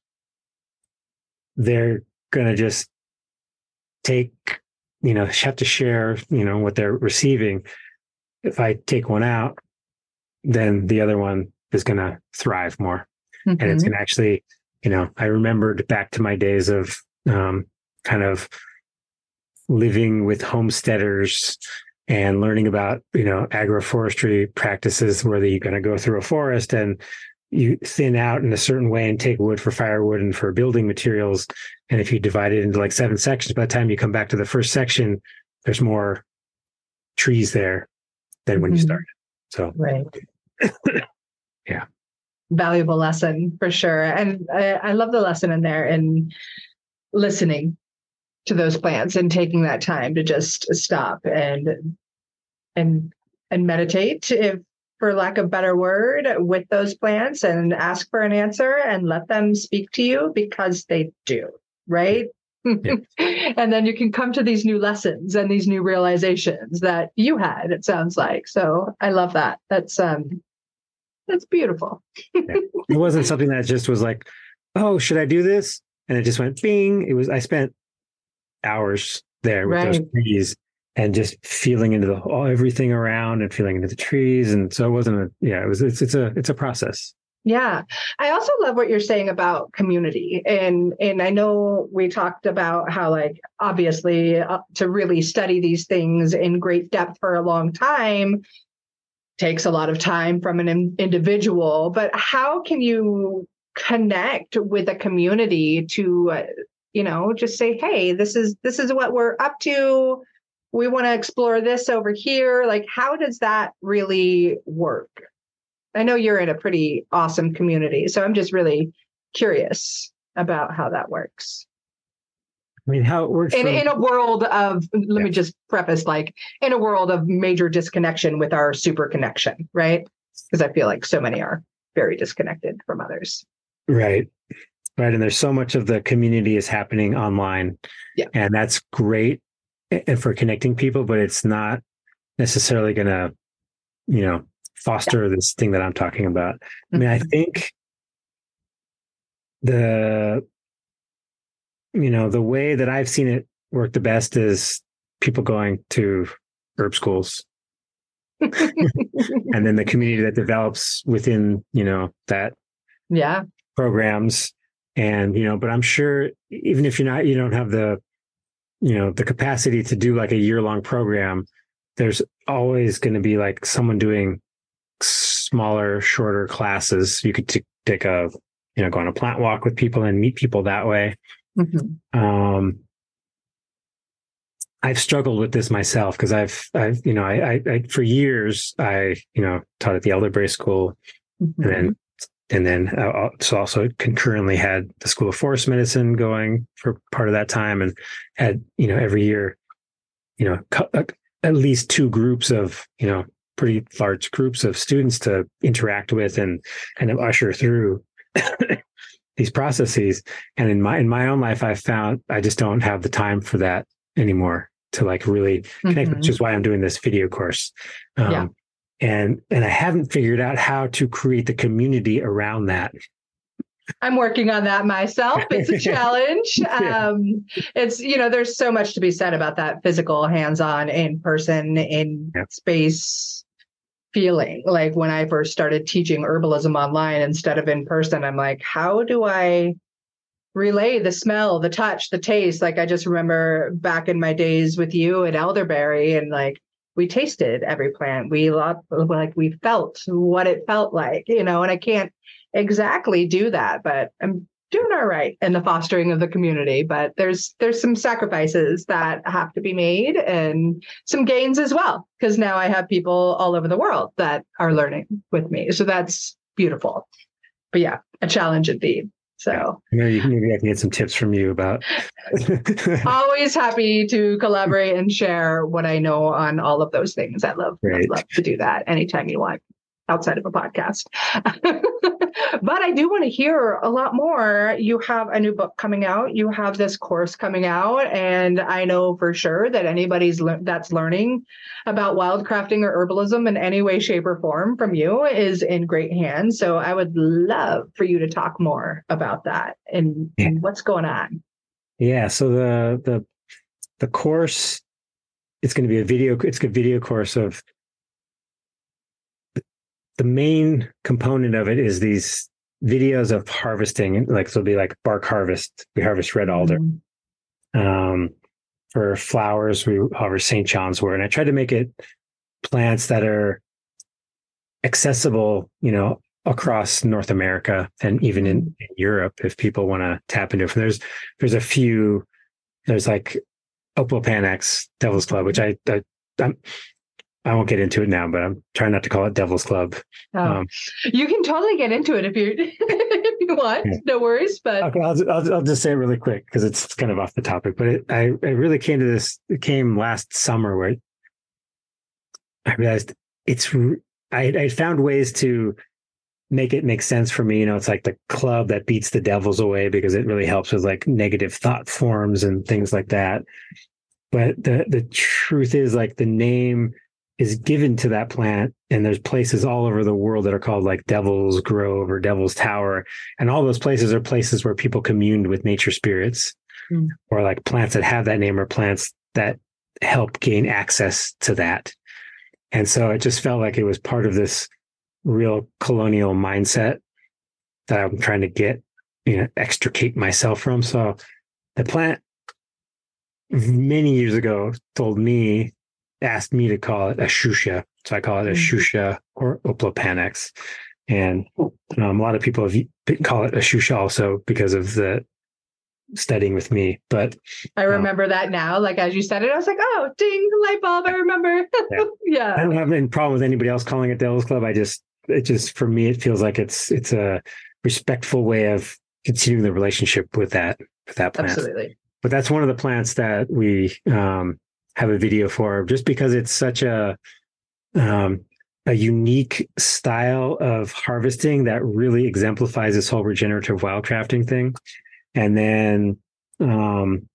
they're going to just take, you know, have to share, you know, what they're receiving. If I take one out, then the other one is going to thrive more. Mm-hmm. And it's going to actually, you know, I remembered back to my days of um, kind of living with homesteaders and learning about, you know, agroforestry practices where you're going to go through a forest and you thin out in a certain way and take wood for firewood and for building materials. And if you divide it into like seven sections, by the time you come back to the first section, there's more trees there than when mm-hmm. you started. So, right. Yeah. Valuable lesson for sure. And I, I love the lesson in there and listening to those plants and taking that time to just stop and, and, and meditate, if for lack of a better word, with those plants and ask for an answer and let them speak to you because they do, right? Yeah. And then you can come to these new lessons and these new realizations that you had, it sounds like. So I love that. That's, um, that's beautiful. Yeah. It wasn't something that just was like, oh, should I do this? And it just went bing. It was, I spent hours there with right. those trees and just feeling into the oh, everything around and feeling into the trees. And so it wasn't a, yeah, it was, it's, it's a, it's a process. Yeah. I also love what you're saying about community. And, and I know we talked about how, like, obviously uh, to really study these things in great depth for a long time takes a lot of time from an in- individual, but how can you connect with a community to, uh, you know, just say, hey, this is, this is what we're up to. We want to explore this over here. Like, how does that really work? I know you're in a pretty awesome community, so I'm just really curious about how that works. I mean, how it works in, from... in a world of, let yeah. me just preface, like in a world of major disconnection with our super connection, right? Because I feel like so many are very disconnected from others. Right. Right. And there's so much of the community is happening online. Yeah. And that's great for connecting people, but it's not necessarily going to, you know, foster yeah. this thing that I'm talking about. Mm-hmm. I mean, I think the, you know, the way that I've seen it work the best is people going to herb schools. And then the community that develops within, you know, that yeah programs. And, you know, but I'm sure even if you're not, you don't have the, you know, the capacity to do like a year long program, there's always going to be like someone doing smaller, shorter classes. You could t- take a, you know, go on a plant walk with people and meet people that way. Mm-hmm. Um, I've struggled with this myself because I've, I've, you know, I, I, I, for years, I, you know, taught at the Elderberry School, mm-hmm. and then, and then uh, so also concurrently had the School of Forest Medicine going for part of that time, and had, you know, every year, you know, cu- at least two groups of, you know, pretty large groups of students to interact with and kind of usher through these processes. And in my, in my own life, I've found I just don't have the time for that anymore to like really connect, mm-hmm. which is why I'm doing this video course. Um, yeah. And, and I haven't figured out how to create the community around that. I'm working on that myself. It's a challenge. yeah. Um, it's, you know, there's so much to be said about that physical, hands-on, in person, in yeah. space feeling. Like when I first started teaching herbalism online instead of in person, I'm like, how do I relay the smell, the touch, the taste? Like I just remember back in my days with you at Elderberry and like we tasted every plant. We lo- like we felt what it felt like, you know, and I can't exactly do that, but I'm doing all right in the fostering of the community. But there's there's some sacrifices that have to be made and some gains as well, because now I have people all over the world that are learning with me. So that's beautiful. But yeah, a challenge indeed. So maybe, maybe I can get some tips from you about. Always happy to collaborate and share what I know on all of those things. I love, love, love to do that anytime you want, outside of a podcast. But I do want to hear a lot more. You have a new book coming out. You have this course coming out. And I know for sure that anybody's le- that's learning about wildcrafting or herbalism in any way, shape, or form from you is in great hands. So I would love for you to talk more about that and, yeah. and what's going on. Yeah. So the the the course, it's going to be a video. It's a video course of. The main component of it is these videos of harvesting, like so it'll be like bark harvest. We harvest red alder. Mm-hmm. Um, for flowers, we harvest Saint John's wort, and I tried to make it plants that are accessible, you know, across North America and even in, in Europe if people want to tap into it. There's there's a few. There's like Oplopanax, Devil's Club, which I, I I'm. I won't get into it now, but I'm trying not to call it Devil's Club. Oh, um, you can totally get into it if you if you want. Yeah. No worries. But okay, I'll, I'll, I'll just say it really quick because it's kind of off the topic. But it, I, I really came to this. It came last summer where I realized it's. I, I found ways to make it make sense for me. You know, it's like the club that beats the devils away because it really helps with like negative thought forms and things like that. But the the truth is, like, the name is given to that plant, and there's places all over the world that are called like Devil's Grove or Devil's Tower, and all those places are places where people communed with nature spirits, mm. or like plants that have that name or plants that help gain access to that. And so it just felt like it was part of this real colonial mindset that I'm trying to get, you know, extricate myself from. So the plant many years ago told me, asked me to call it a shusha. So I call it a mm-hmm. shusha or Oplopanax. And um, a lot of people have call it a shusha also because of the studying with me. But I remember um, that now. Like, as you said it, I was like, oh, ding, light bulb, I remember. Yeah. yeah. I don't have any problem with anybody else calling it Devil's Club. I just, it just, for me, it feels like it's, it's a respectful way of continuing the relationship with that, with that plant. Absolutely. But that's one of the plants that we, um, have a video for, just because it's such a um, a unique style of harvesting that really exemplifies this whole regenerative wildcrafting thing. And then, um,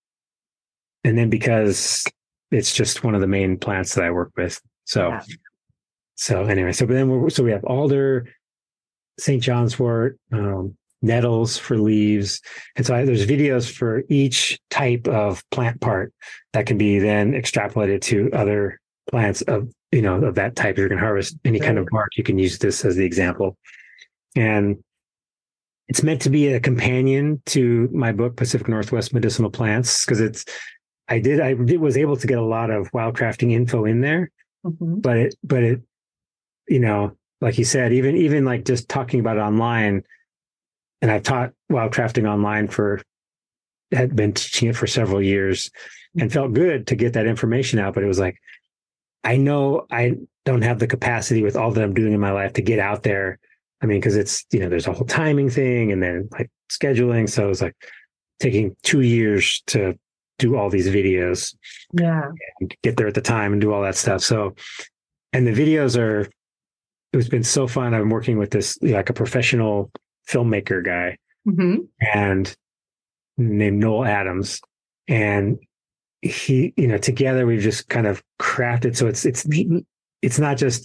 and then because it's just one of the main plants that I work with. So, yeah. so anyway, so but then we're, so we have alder, Saint John's wort, um, nettles for leaves. And so I, there's videos for each type of plant part that can be then extrapolated to other plants of, you know, of that type. You're going to harvest any right. kind of bark. You can use this as the example. And it's meant to be a companion to my book, Pacific Northwest Medicinal Plants, because it's, I did, I did, was able to get a lot of wildcrafting info in there, mm-hmm. but it, but it, you know, like you said, even, even like just talking about it online, and I've taught wildcrafting online for, had been teaching it for several years and felt good to get that information out. But it was like, I know I don't have the capacity with all that I'm doing in my life to get out there. I mean, because it's, you know, there's a whole timing thing and then like scheduling. So it was like taking two years to do all these videos. Yeah. And get there at the time and do all that stuff. So, and the videos are, it's been so fun. I'm working with this, like a professional filmmaker guy mm-hmm. and named Noel Adams, and he, you know, together we've just kind of crafted so it's it's it's not just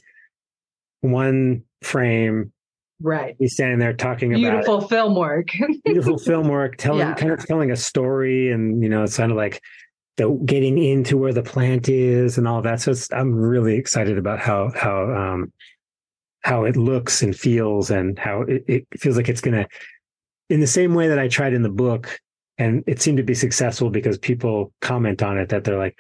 one frame, right? He's standing there talking beautiful about beautiful film work, beautiful film work, telling yeah. kind of telling a story, and you know, it's kind of like the getting into where the plant is and all that. So it's, I'm really excited about how how um how it looks and feels, and how it, it feels like it's going to, in the same way that I tried in the book, and it seemed to be successful because people comment on it that they're like,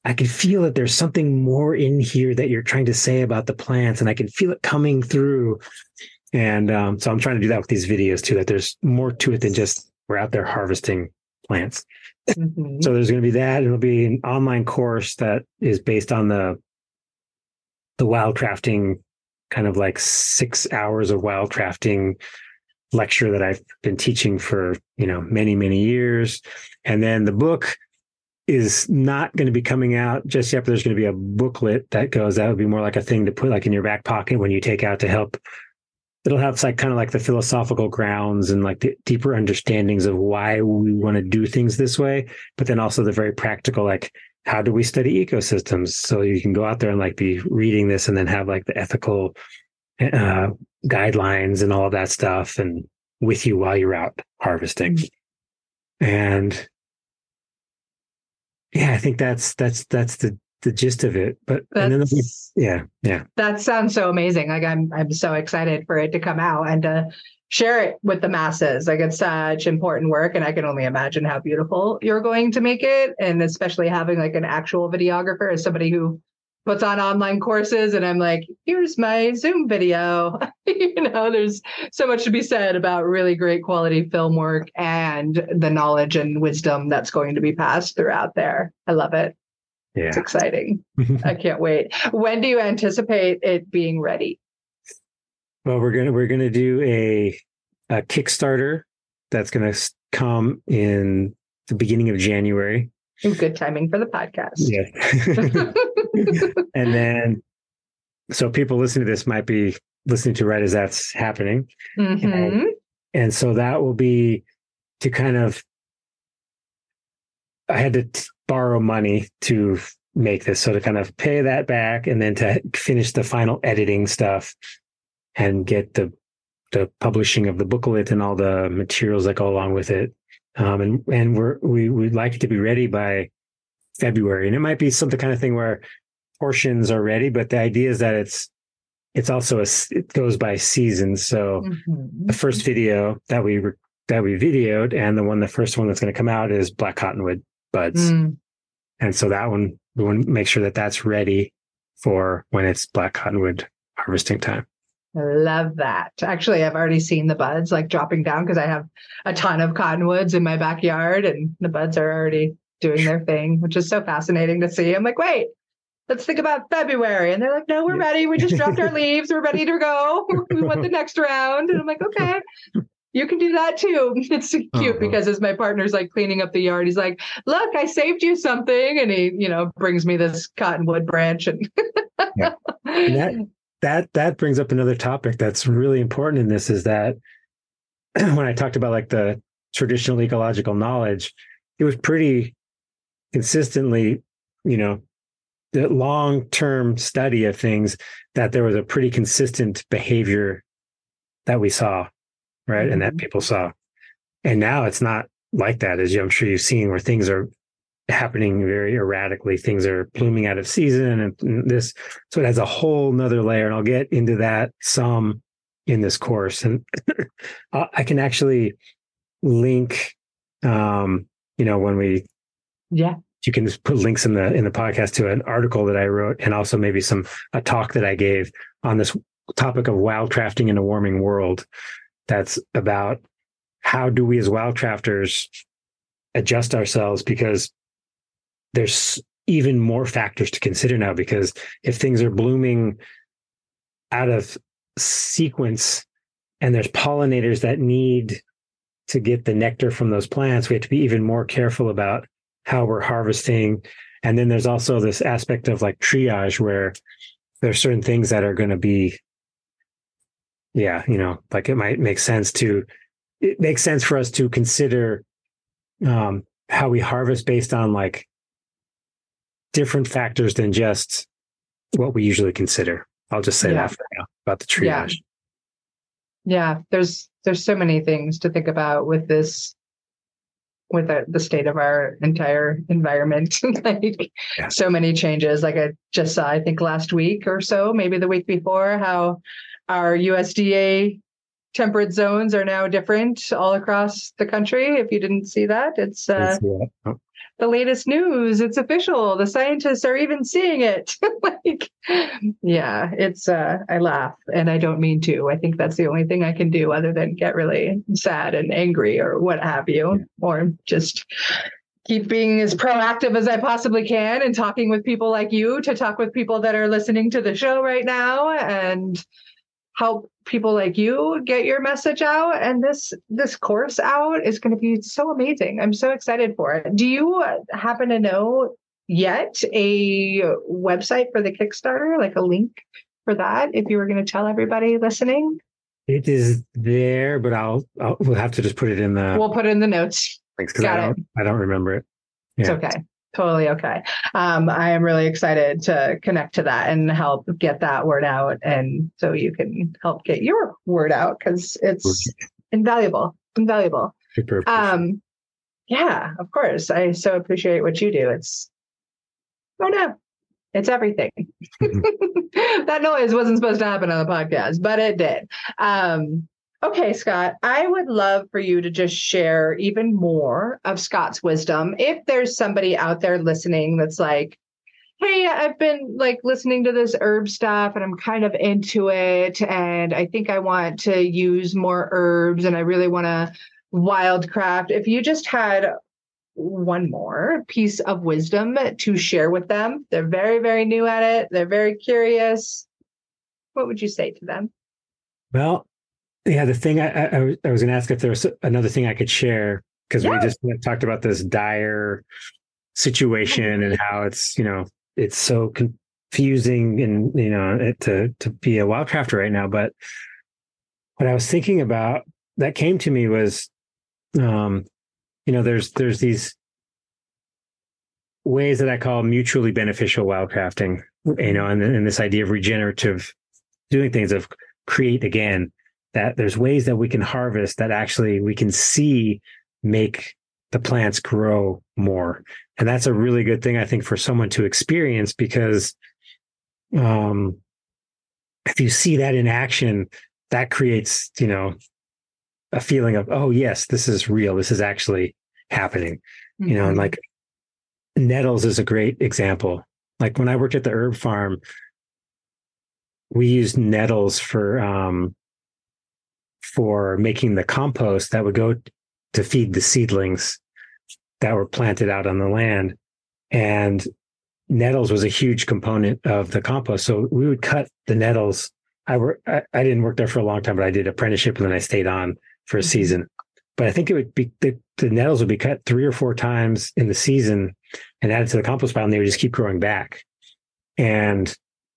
I can feel that there's something more in here that you're trying to say about the plants, and I can feel it coming through. And um, so I'm trying to do that with these videos too, that there's more to it than just we're out there harvesting plants. Mm-hmm. So there's going to be that. And it'll be an online course that is based on the the wildcrafting, kind of like six hours of wildcrafting lecture that I've been teaching for, you know, many, many years. And then the book is not going to be coming out just yet, but there's going to be a booklet that goes, that would be more like a thing to put like in your back pocket when you take out to help. It'll have like kind of like the philosophical grounds and like the deeper understandings of why we want to do things this way, but then also the very practical, like how do we study ecosystems? So you can go out there and like be reading this and then have like the ethical uh, guidelines and all of that stuff and with you while you're out harvesting. And yeah, I think that's, that's, that's the, the gist of it. But and then we, yeah, yeah. That sounds so amazing. Like I'm I'm so excited for it to come out and to share it with the masses. Like it's such important work, and I can only imagine how beautiful you're going to make it. And especially having like an actual videographer as somebody who puts on online courses, and I'm like, here's my Zoom video. You know, there's so much to be said about really great quality film work and the knowledge and wisdom that's going to be passed throughout there. I love it. Yeah. It's exciting. I can't wait. When do you anticipate it being ready? Well, we're gonna we're gonna do a a Kickstarter that's gonna come in the beginning of January. Good timing for the podcast. Yeah. And then, so people listening to this might be listening to right as that's happening, mm-hmm. and, and so that will be to kind of. I had to t- borrow money to make this, so to kind of pay that back and then to finish the final editing stuff and get the the publishing of the booklet and all the materials that go along with it. Um, and and we're we would like it to be ready by February, and it might be something kind of thing where portions are ready, but the idea is that it's it's also a it goes by seasons. So mm-hmm. the first video that we re- that we videoed, and the one the first one that's going to come out is Black Cottonwood buds. Mm. And so that one, we want to make sure that that's ready for when it's Black Cottonwood harvesting time. I love that. Actually, I've already seen the buds like dropping down because I have a ton of cottonwoods in my backyard and the buds are already doing their thing, which is so fascinating to see. I'm like, wait, let's think about February. And they're like, no, we're yeah. ready. We just dropped our leaves. We're ready to go. We want the next round. And I'm like, okay. You can do that too. It's cute uh-huh. because as my partner's like cleaning up the yard, he's like, look, I saved you something. And he, you know, brings me this cottonwood branch. And, yeah. and that, that, that brings up another topic that's really important in this is that when I talked about like the traditional ecological knowledge, it was pretty consistently, you know, the long-term study of things that there was a pretty consistent behavior that we saw. Right. Mm-hmm. And that people saw. And now it's not like that, as I'm sure you've seen, where things are happening very erratically. Things are blooming out of season and, and this. So it has a whole nother layer. And I'll get into that some in this course. And I can actually link, um, you know, when we, yeah, you can put links in the in the podcast to an article that I wrote and also maybe some a talk that I gave on this topic of wildcrafting in a warming world. That's about how do we as wildcrafters adjust ourselves, because there's even more factors to consider now, because if things are blooming out of sequence and there's pollinators that need to get the nectar from those plants, we have to be even more careful about how we're harvesting. And then there's also this aspect of like triage where there's certain things that are going to be Yeah, you know, like it might make sense to, it makes sense for us to consider um, how we harvest based on like different factors than just what we usually consider. I'll just say yeah. that for now about the triage. Yeah. yeah, there's there's so many things to think about with this, with the, the state of our entire environment. Like yeah. so many changes. Like I just saw, I think last week or so, maybe the week before, how our U S D A temperate zones are now different all across the country. If you didn't see that, it's uh, oh. the latest news. It's official. The scientists are even seeing it. Like, yeah, it's, uh, I laugh and I don't mean to. I think that's the only thing I can do other than get really sad and angry or what have you, yeah. or just keep being as proactive as I possibly can and talking with people like you to talk with people that are listening to the show right now and help people like you get your message out. And this this course out is going to be so amazing. I'm so excited for it. Do you happen to know yet a website for the Kickstarter, like a link for that, if you were going to tell everybody listening? It is there, but I'll, I'll we'll have to just put it in the we'll put it in the notes. Thanks, because I don't it. I don't remember it. Yeah. It's okay. Totally okay. Um, I am really excited to connect to that and help get that word out. And so you can help get your word out because it's invaluable, invaluable. Super um, yeah, of course. I so appreciate what you do. It's, oh no, it's everything. That noise wasn't supposed to happen on the podcast, but it did. Um, Okay, Scott, I would love for you to just share even more of Scott's wisdom. If there's somebody out there listening that's like, hey, I've been like listening to this herb stuff and I'm kind of into it. And I think I want to use more herbs and I really want to wildcraft. If you just had one more piece of wisdom to share with them, they're very, very new at it. They're very curious. What would you say to them? Well, yeah, the thing I, I, I was going to ask if there was another thing I could share, because yeah. we just talked about this dire situation and how it's, you know, it's so confusing and, you know, it, to, to be a wildcrafter right now. But what I was thinking about that came to me was, um, you know, there's, there's these ways that I call mutually beneficial wildcrafting, you know, and, and this idea of regenerative doing things of create again. That there's ways that we can harvest that actually we can see make the plants grow more. And that's a really good thing, I think, for someone to experience, because um, if you see that in action, that creates, you know, a feeling of, oh, yes, this is real. This is actually happening. Mm-hmm. You know, and like nettles is a great example. Like when I worked at the herb farm, we used nettles for, um, for making the compost that would go to feed the seedlings that were planted out on the land. And nettles was a huge component of the compost. So we would cut the nettles. I work, I, I didn't work there for a long time, but I did apprenticeship and then I stayed on for a season. But I think it would be, the, the nettles would be cut three or four times in the season and added to the compost pile, and they would just keep growing back. And,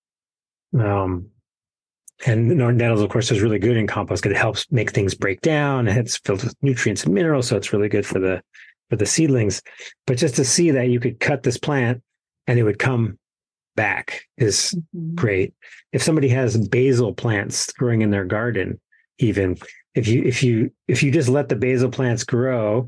um, And nettles, of course, is really good in compost because it helps make things break down. It's filled with nutrients and minerals, so it's really good for the for the seedlings. But just to see that you could cut this plant and it would come back is mm-hmm. great. If somebody has basil plants growing in their garden, even if you if you if you just let the basil plants grow,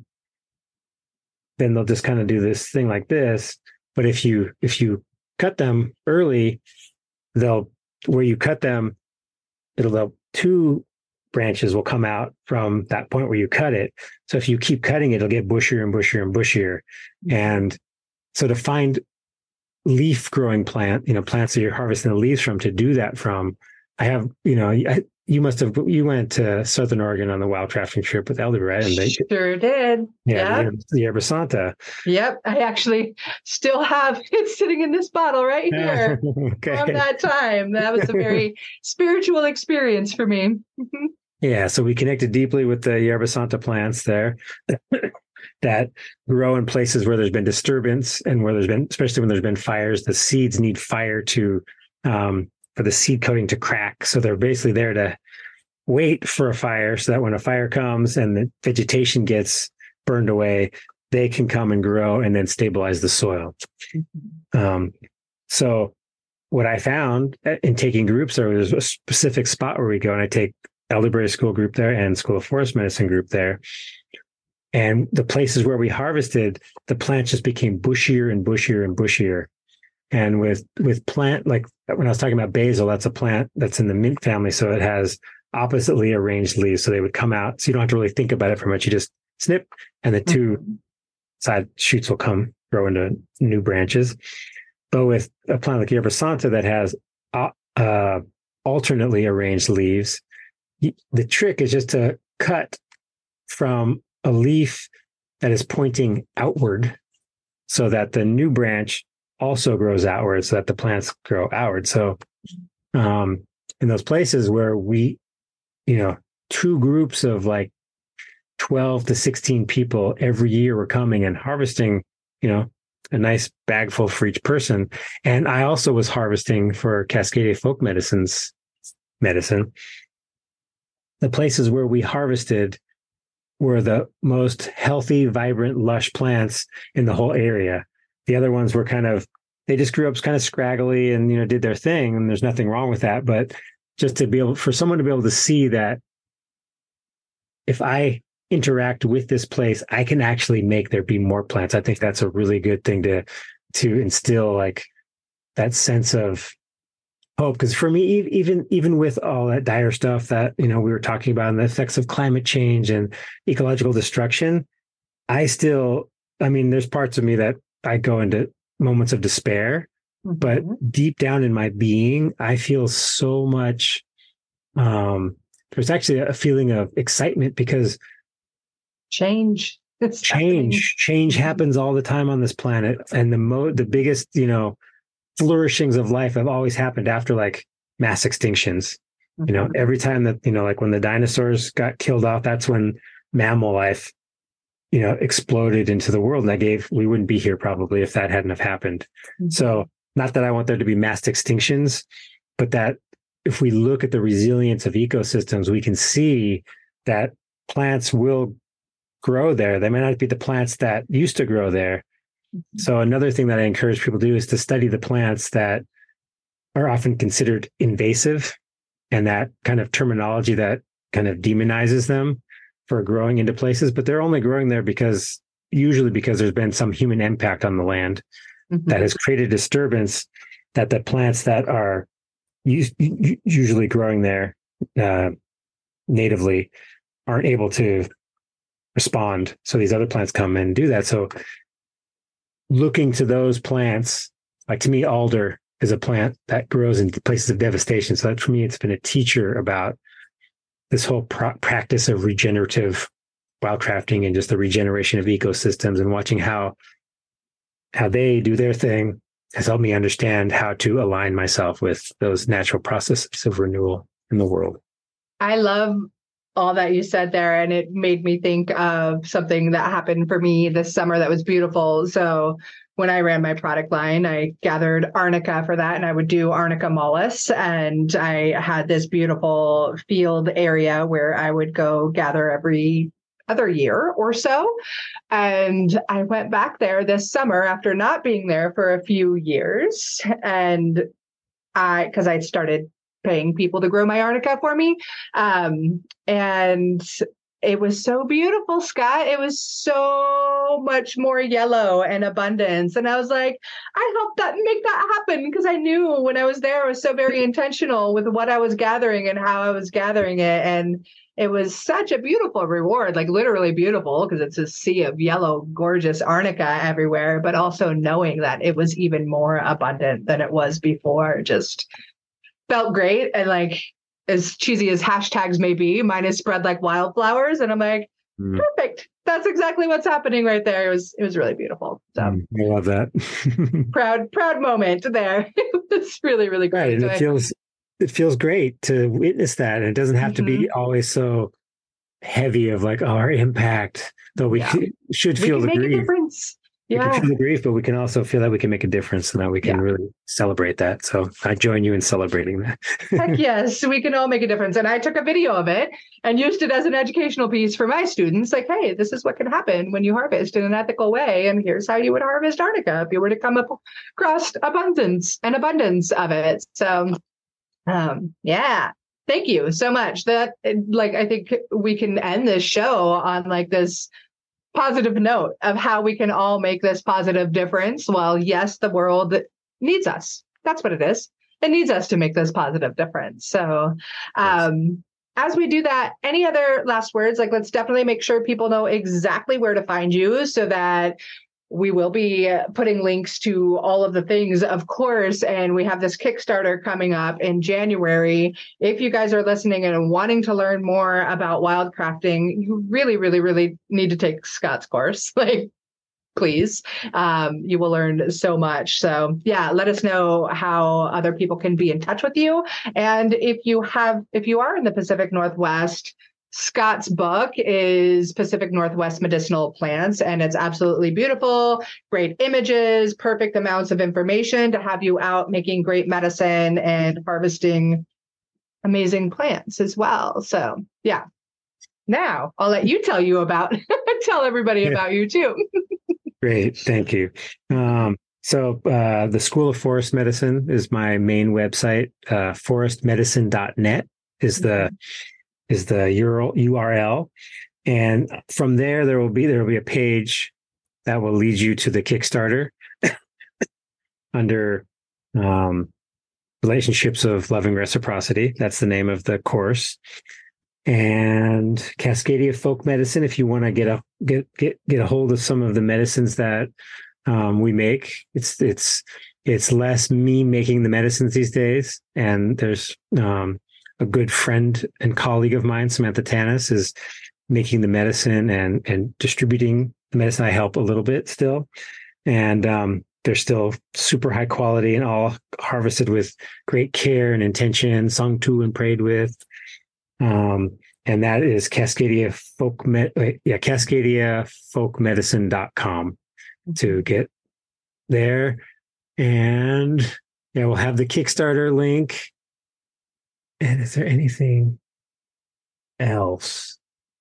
then they'll just kind of do this thing like this. But if you if you cut them early, they'll where you cut them. It'll the two branches will come out from that point where you cut it. So if you keep cutting it, it'll get bushier and bushier and bushier. And so to find leaf growing plant, you know, plants that you're harvesting the leaves from to do that from, I have, you know, I, you must have, you went to Southern Oregon on the wildcrafting trip with Elder, right? And they sure did. Yeah. Yep. The Yerba Santa. Yep. I actually still have it sitting in this bottle right here okay. from that time. That was a very spiritual experience for me. Yeah. So we connected deeply with the Yerba Santa plants there that grow in places where there's been disturbance and where there's been, especially when there's been fires, the seeds need fire to, um, for the seed coating to crack. So they're basically there to wait for a fire so that when a fire comes and the vegetation gets burned away, they can come and grow and then stabilize the soil. Um, so what I found in taking groups, there was a specific spot where we go, and I take Elderberry School group there and School of Forest Medicine group there. And the places where we harvested, the plants just became bushier and bushier and bushier. And with, with plant, like when I was talking about basil, that's a plant that's in the mint family. So it has oppositely arranged leaves. So they would come out. So you don't have to really think about it very much. You just snip and the two mm-hmm. side shoots will come, grow into new branches. But with a plant like Yerba Santa that has uh, uh, alternately arranged leaves, the trick is just to cut from a leaf that is pointing outward so that the new branch also grows outward, so that the plants grow outward. So um, in those places where we, you know, two groups of like twelve to sixteen people every year were coming and harvesting, you know, a nice bag full for each person. And I also was harvesting for Cascadia Folk Medicine's medicine. The places where we harvested were the most healthy, vibrant, lush plants in the whole area. The other ones were kind of, they just grew up kind of scraggly and, you know, did their thing. And there's nothing wrong with that. But just to be able, for someone to be able to see that if I interact with this place, I can actually make there be more plants. I think that's a really good thing to, to instill like that sense of hope. Because for me, even even with all that dire stuff that, you know, we were talking about and the effects of climate change and ecological destruction, I still, I mean, there's parts of me that I go into moments of despair, mm-hmm. but deep down in my being, I feel so much, um, there's actually a feeling of excitement because change, it's change, happening. change happens all the time on this planet. And the mo the biggest, you know, flourishings of life have always happened after like mass extinctions. Mm-hmm. You know, every time that, you know, like when the dinosaurs got killed off, that's when mammal life, you know, exploded into the world. And that gave, we wouldn't be here probably if that hadn't have happened. Mm-hmm. So not that I want there to be mass extinctions, but that if we look at the resilience of ecosystems, we can see that plants will grow there. They may not be the plants that used to grow there. So another thing that I encourage people to do is to study the plants that are often considered invasive and that kind of terminology that kind of demonizes them for growing into places, but they're only growing there because usually because there's been some human impact on the land mm-hmm. that has created disturbance that the plants that are usually growing there uh, natively aren't able to respond. So these other plants come and do that. So looking to those plants, like to me, alder is a plant that grows in places of devastation. So that for me, it's been a teacher about this whole pro- practice of regenerative wildcrafting and just the regeneration of ecosystems, and watching how how they do their thing has helped me understand how to align myself with those natural processes of renewal in the world. I love all that you said there, and it made me think of something that happened for me this summer that was beautiful. So when I ran my product line, I gathered arnica for that, and I would do arnica mollis. And I had this beautiful field area where I would go gather every other year or so. And I went back there this summer after not being there for a few years. And I, because I'd started paying people to grow my arnica for me. Um, and it was so beautiful, Scott. It was so much more yellow and abundance. And I was like, I helped that make that happen because I knew when I was there, I was so very intentional with what I was gathering and how I was gathering it. And it was such a beautiful reward, like literally beautiful, because it's a sea of yellow, gorgeous arnica everywhere, but also knowing that it was even more abundant than it was before just felt great. And like, as cheesy as hashtags may be, mine is spread like wildflowers. And I'm like, mm. perfect. That's exactly what's happening right there. It was, it was really beautiful. So mm, I love that. proud, proud moment there. It's really, really great. Right. And it feels, it feels great to witness that. And it doesn't have mm-hmm. to be always so heavy of like, oh, our impact, though we yeah. c- should feel we the can make grief. A difference. Yeah. We can feel the grief, but we can also feel that we can make a difference and that we can yeah. really celebrate that. So I join you in celebrating that. Heck yes, we can all make a difference. And I took a video of it and used it as an educational piece for my students. Like, hey, this is what can happen when you harvest in an ethical way. And here's how you would harvest arnica if you were to come up across abundance and abundance of it. So, um, yeah. Thank you so much. That, like, I think we can end this show on like this positive note of how we can all make this positive difference. Well, yes, the world needs us. That's what it is. It needs us to make this positive difference. So, um, as we do that, any other last words? Like, let's definitely make sure people know exactly where to find you so that we will be putting links to all of the things, of course. And we have this Kickstarter coming up in January. If you guys are listening and wanting to learn more about wildcrafting, you really, really, really need to take Scott's course. Like, please. Um, you will learn so much. So yeah, let us know how other people can be in touch with you. And if you have, if you are in the Pacific Northwest, Scott's book is Pacific Northwest Medicinal Plants, and it's absolutely beautiful, great images, perfect amounts of information to have you out making great medicine and harvesting amazing plants as well. So yeah, now I'll let you tell you about, tell everybody Yeah. about you too. Great. Thank you. Um, so uh, the School of Forest Medicine is my main website. Uh, forest medicine dot net is the is the U R L. And from there, there will be there will be a page that will lead you to the Kickstarter under um, Relationships of Loving Reciprocity. That's the name of the course. And Cascadia Folk Medicine, if you want to get a get get get a hold of some of the medicines that um, we make. It's it's it's less me making the medicines these days, and there's um, a good friend and colleague of mine, Samantha Tanis, is making the medicine and and distributing the medicine. I help a little bit still, and um, they're still super high quality and all harvested with great care and intention, sung to and prayed with. Um, and that is Cascadia Folk Med, yeah, Cascadia Folk Medicine dot com to get there. And yeah, we'll have the Kickstarter link. And is there anything else?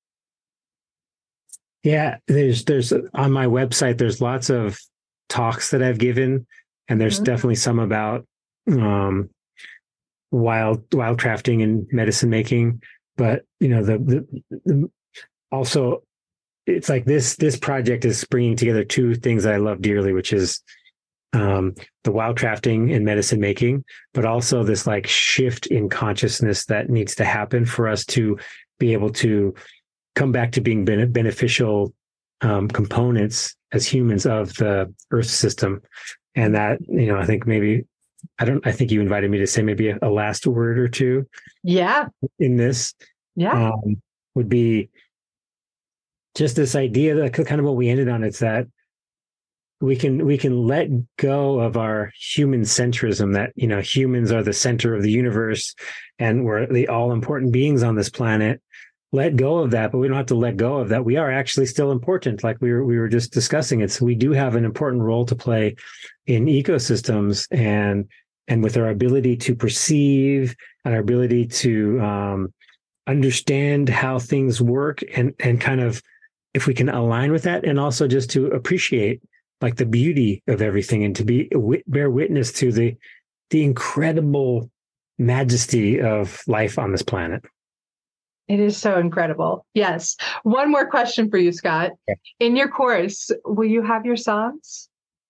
Yeah, there's there's on my website, there's lots of talks that I've given, and there's mm-hmm. definitely some about um wild wild crafting and medicine making. But you know, the, the, the also it's like this this project is bringing together two things that I love dearly, which is um, the wild crafting and medicine making, but also this like shift in consciousness that needs to happen for us to be able to come back to being ben- beneficial um, components as humans of the Earth system. And that, you know, I think maybe I don't, I think you invited me to say maybe a, a last word or two. Yeah. In this. Yeah. Um, would be just this idea that kind of what we ended on. It's that we can, we can let go of our human centrism that, you know, humans are the center of the universe and we're the all important beings on this planet. Let go of that, but we don't have to let go of that. We are actually still important. Like we were, we were just discussing it. So we do have an important role to play in ecosystems and, and with our ability to perceive and our ability to um, understand how things work and, and kind of, if we can align with that, and also just to appreciate like the beauty of everything and to be bear witness to the, the incredible majesty of life on this planet. It is so incredible. Yes. One more question for you, Scott. Okay. In your course, will you have your songs?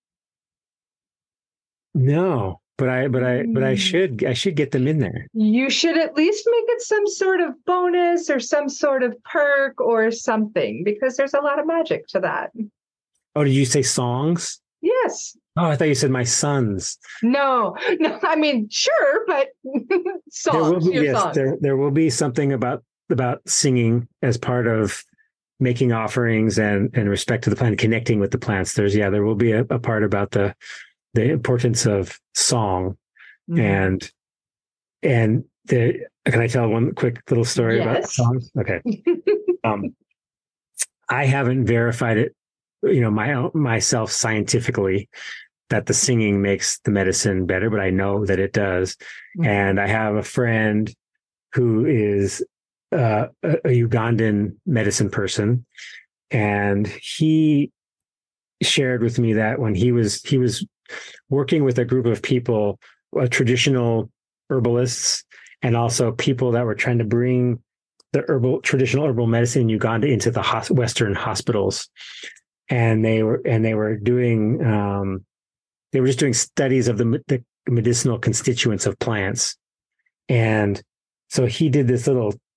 No, but I, but I, but I should, I should get them in there. You should at least make it some sort of bonus or some sort of perk or something, because there's a lot of magic to that. Oh, did you say songs? Yes. Oh, I thought you said my sons. No, no. I mean, sure, but songs. There will be, your yes, songs. there there will be something about about singing as part of making offerings and and respect to the plant, connecting with the plants. There's yeah, there will be a, a part about the the importance of song, mm-hmm. and and the can I tell one quick little story yes. about songs? Okay, um, I haven't verified it, you know, my own, myself scientifically, that the singing makes the medicine better, but I know that it does. Mm-hmm. And I have a friend who is uh, a, a Ugandan medicine person, and he shared with me that when he was he was working with a group of people, uh, traditional herbalists, and also people that were trying to bring the herbal traditional herbal medicine in Uganda into the hos- Western hospitals. And they were, and they were doing, um, they were just doing studies of the, the medicinal constituents of plants. And so he did this little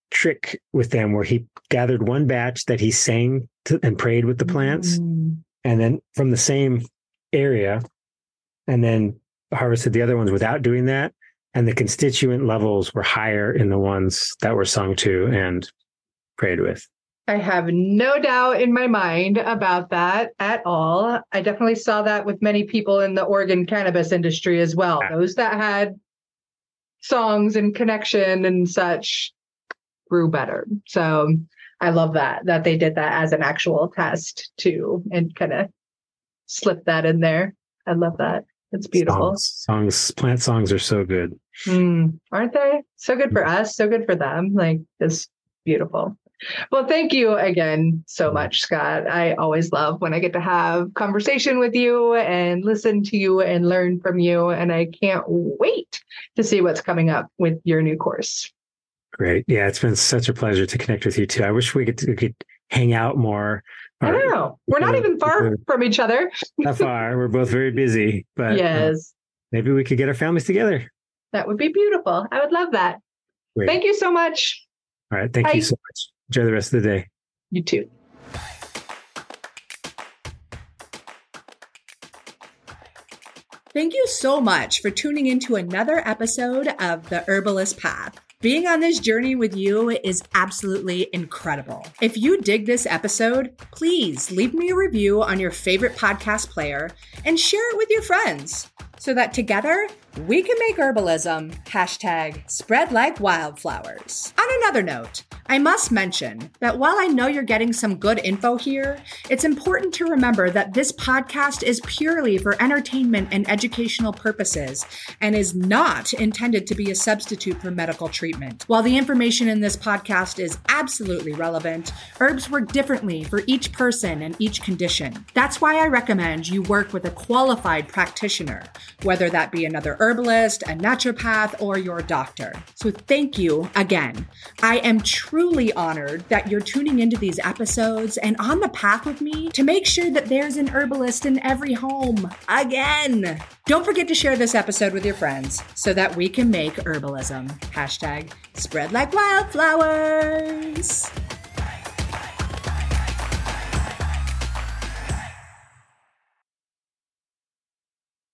trick with them where he gathered one batch that he sang to, and prayed with the plants, Mm. and then from the same area, and then harvested the other ones without doing that. And the constituent levels were higher in the ones that were sung to and prayed with. I have no doubt in my mind about that at all. I definitely saw that with many people in the Oregon cannabis industry as well. Yeah. Those that had songs and connection and such grew better. So I love that, that they did that as an actual test too, and kind of slip that in there. I love that. It's beautiful. Songs, songs, plant songs are so good. Mm, aren't they? So good for us, so good for them. Like, it's beautiful. Well, thank you again so much, Scott. I always love when I get to have conversation with you and listen to you and learn from you. And I can't wait to see what's coming up with your new course. Great. Yeah, it's been such a pleasure to connect with you too. I wish we could, we could hang out more. I know. We're not even far from each other. Not far. We're both very busy, but yes, uh, maybe we could get our families together. That would be beautiful. I would love that. Great. Thank you so much. All right. Thank Bye. you so much. Enjoy the rest of the day. You too. Thank you so much for tuning into another episode of The Herbalist Path. Being on this journey with you is absolutely incredible. If you dig this episode, please leave me a review on your favorite podcast player and share it with your friends so that together we can make herbalism hashtag spread like wildflowers. On another note, I must mention that while I know you're getting some good info here, it's important to remember that this podcast is purely for entertainment and educational purposes and is not intended to be a substitute for medical treatment. While the information in this podcast is absolutely relevant, herbs work differently for each person and each condition. That's why I recommend you work with a qualified practitioner, whether that be another herbalist, a naturopath, or your doctor. So thank you again. I am truly honored that you're tuning into these episodes and on the path with me to make sure that there's an herbalist in every home again. Don't forget to share this episode with your friends so that we can make herbalism hashtag spread like wildflowers.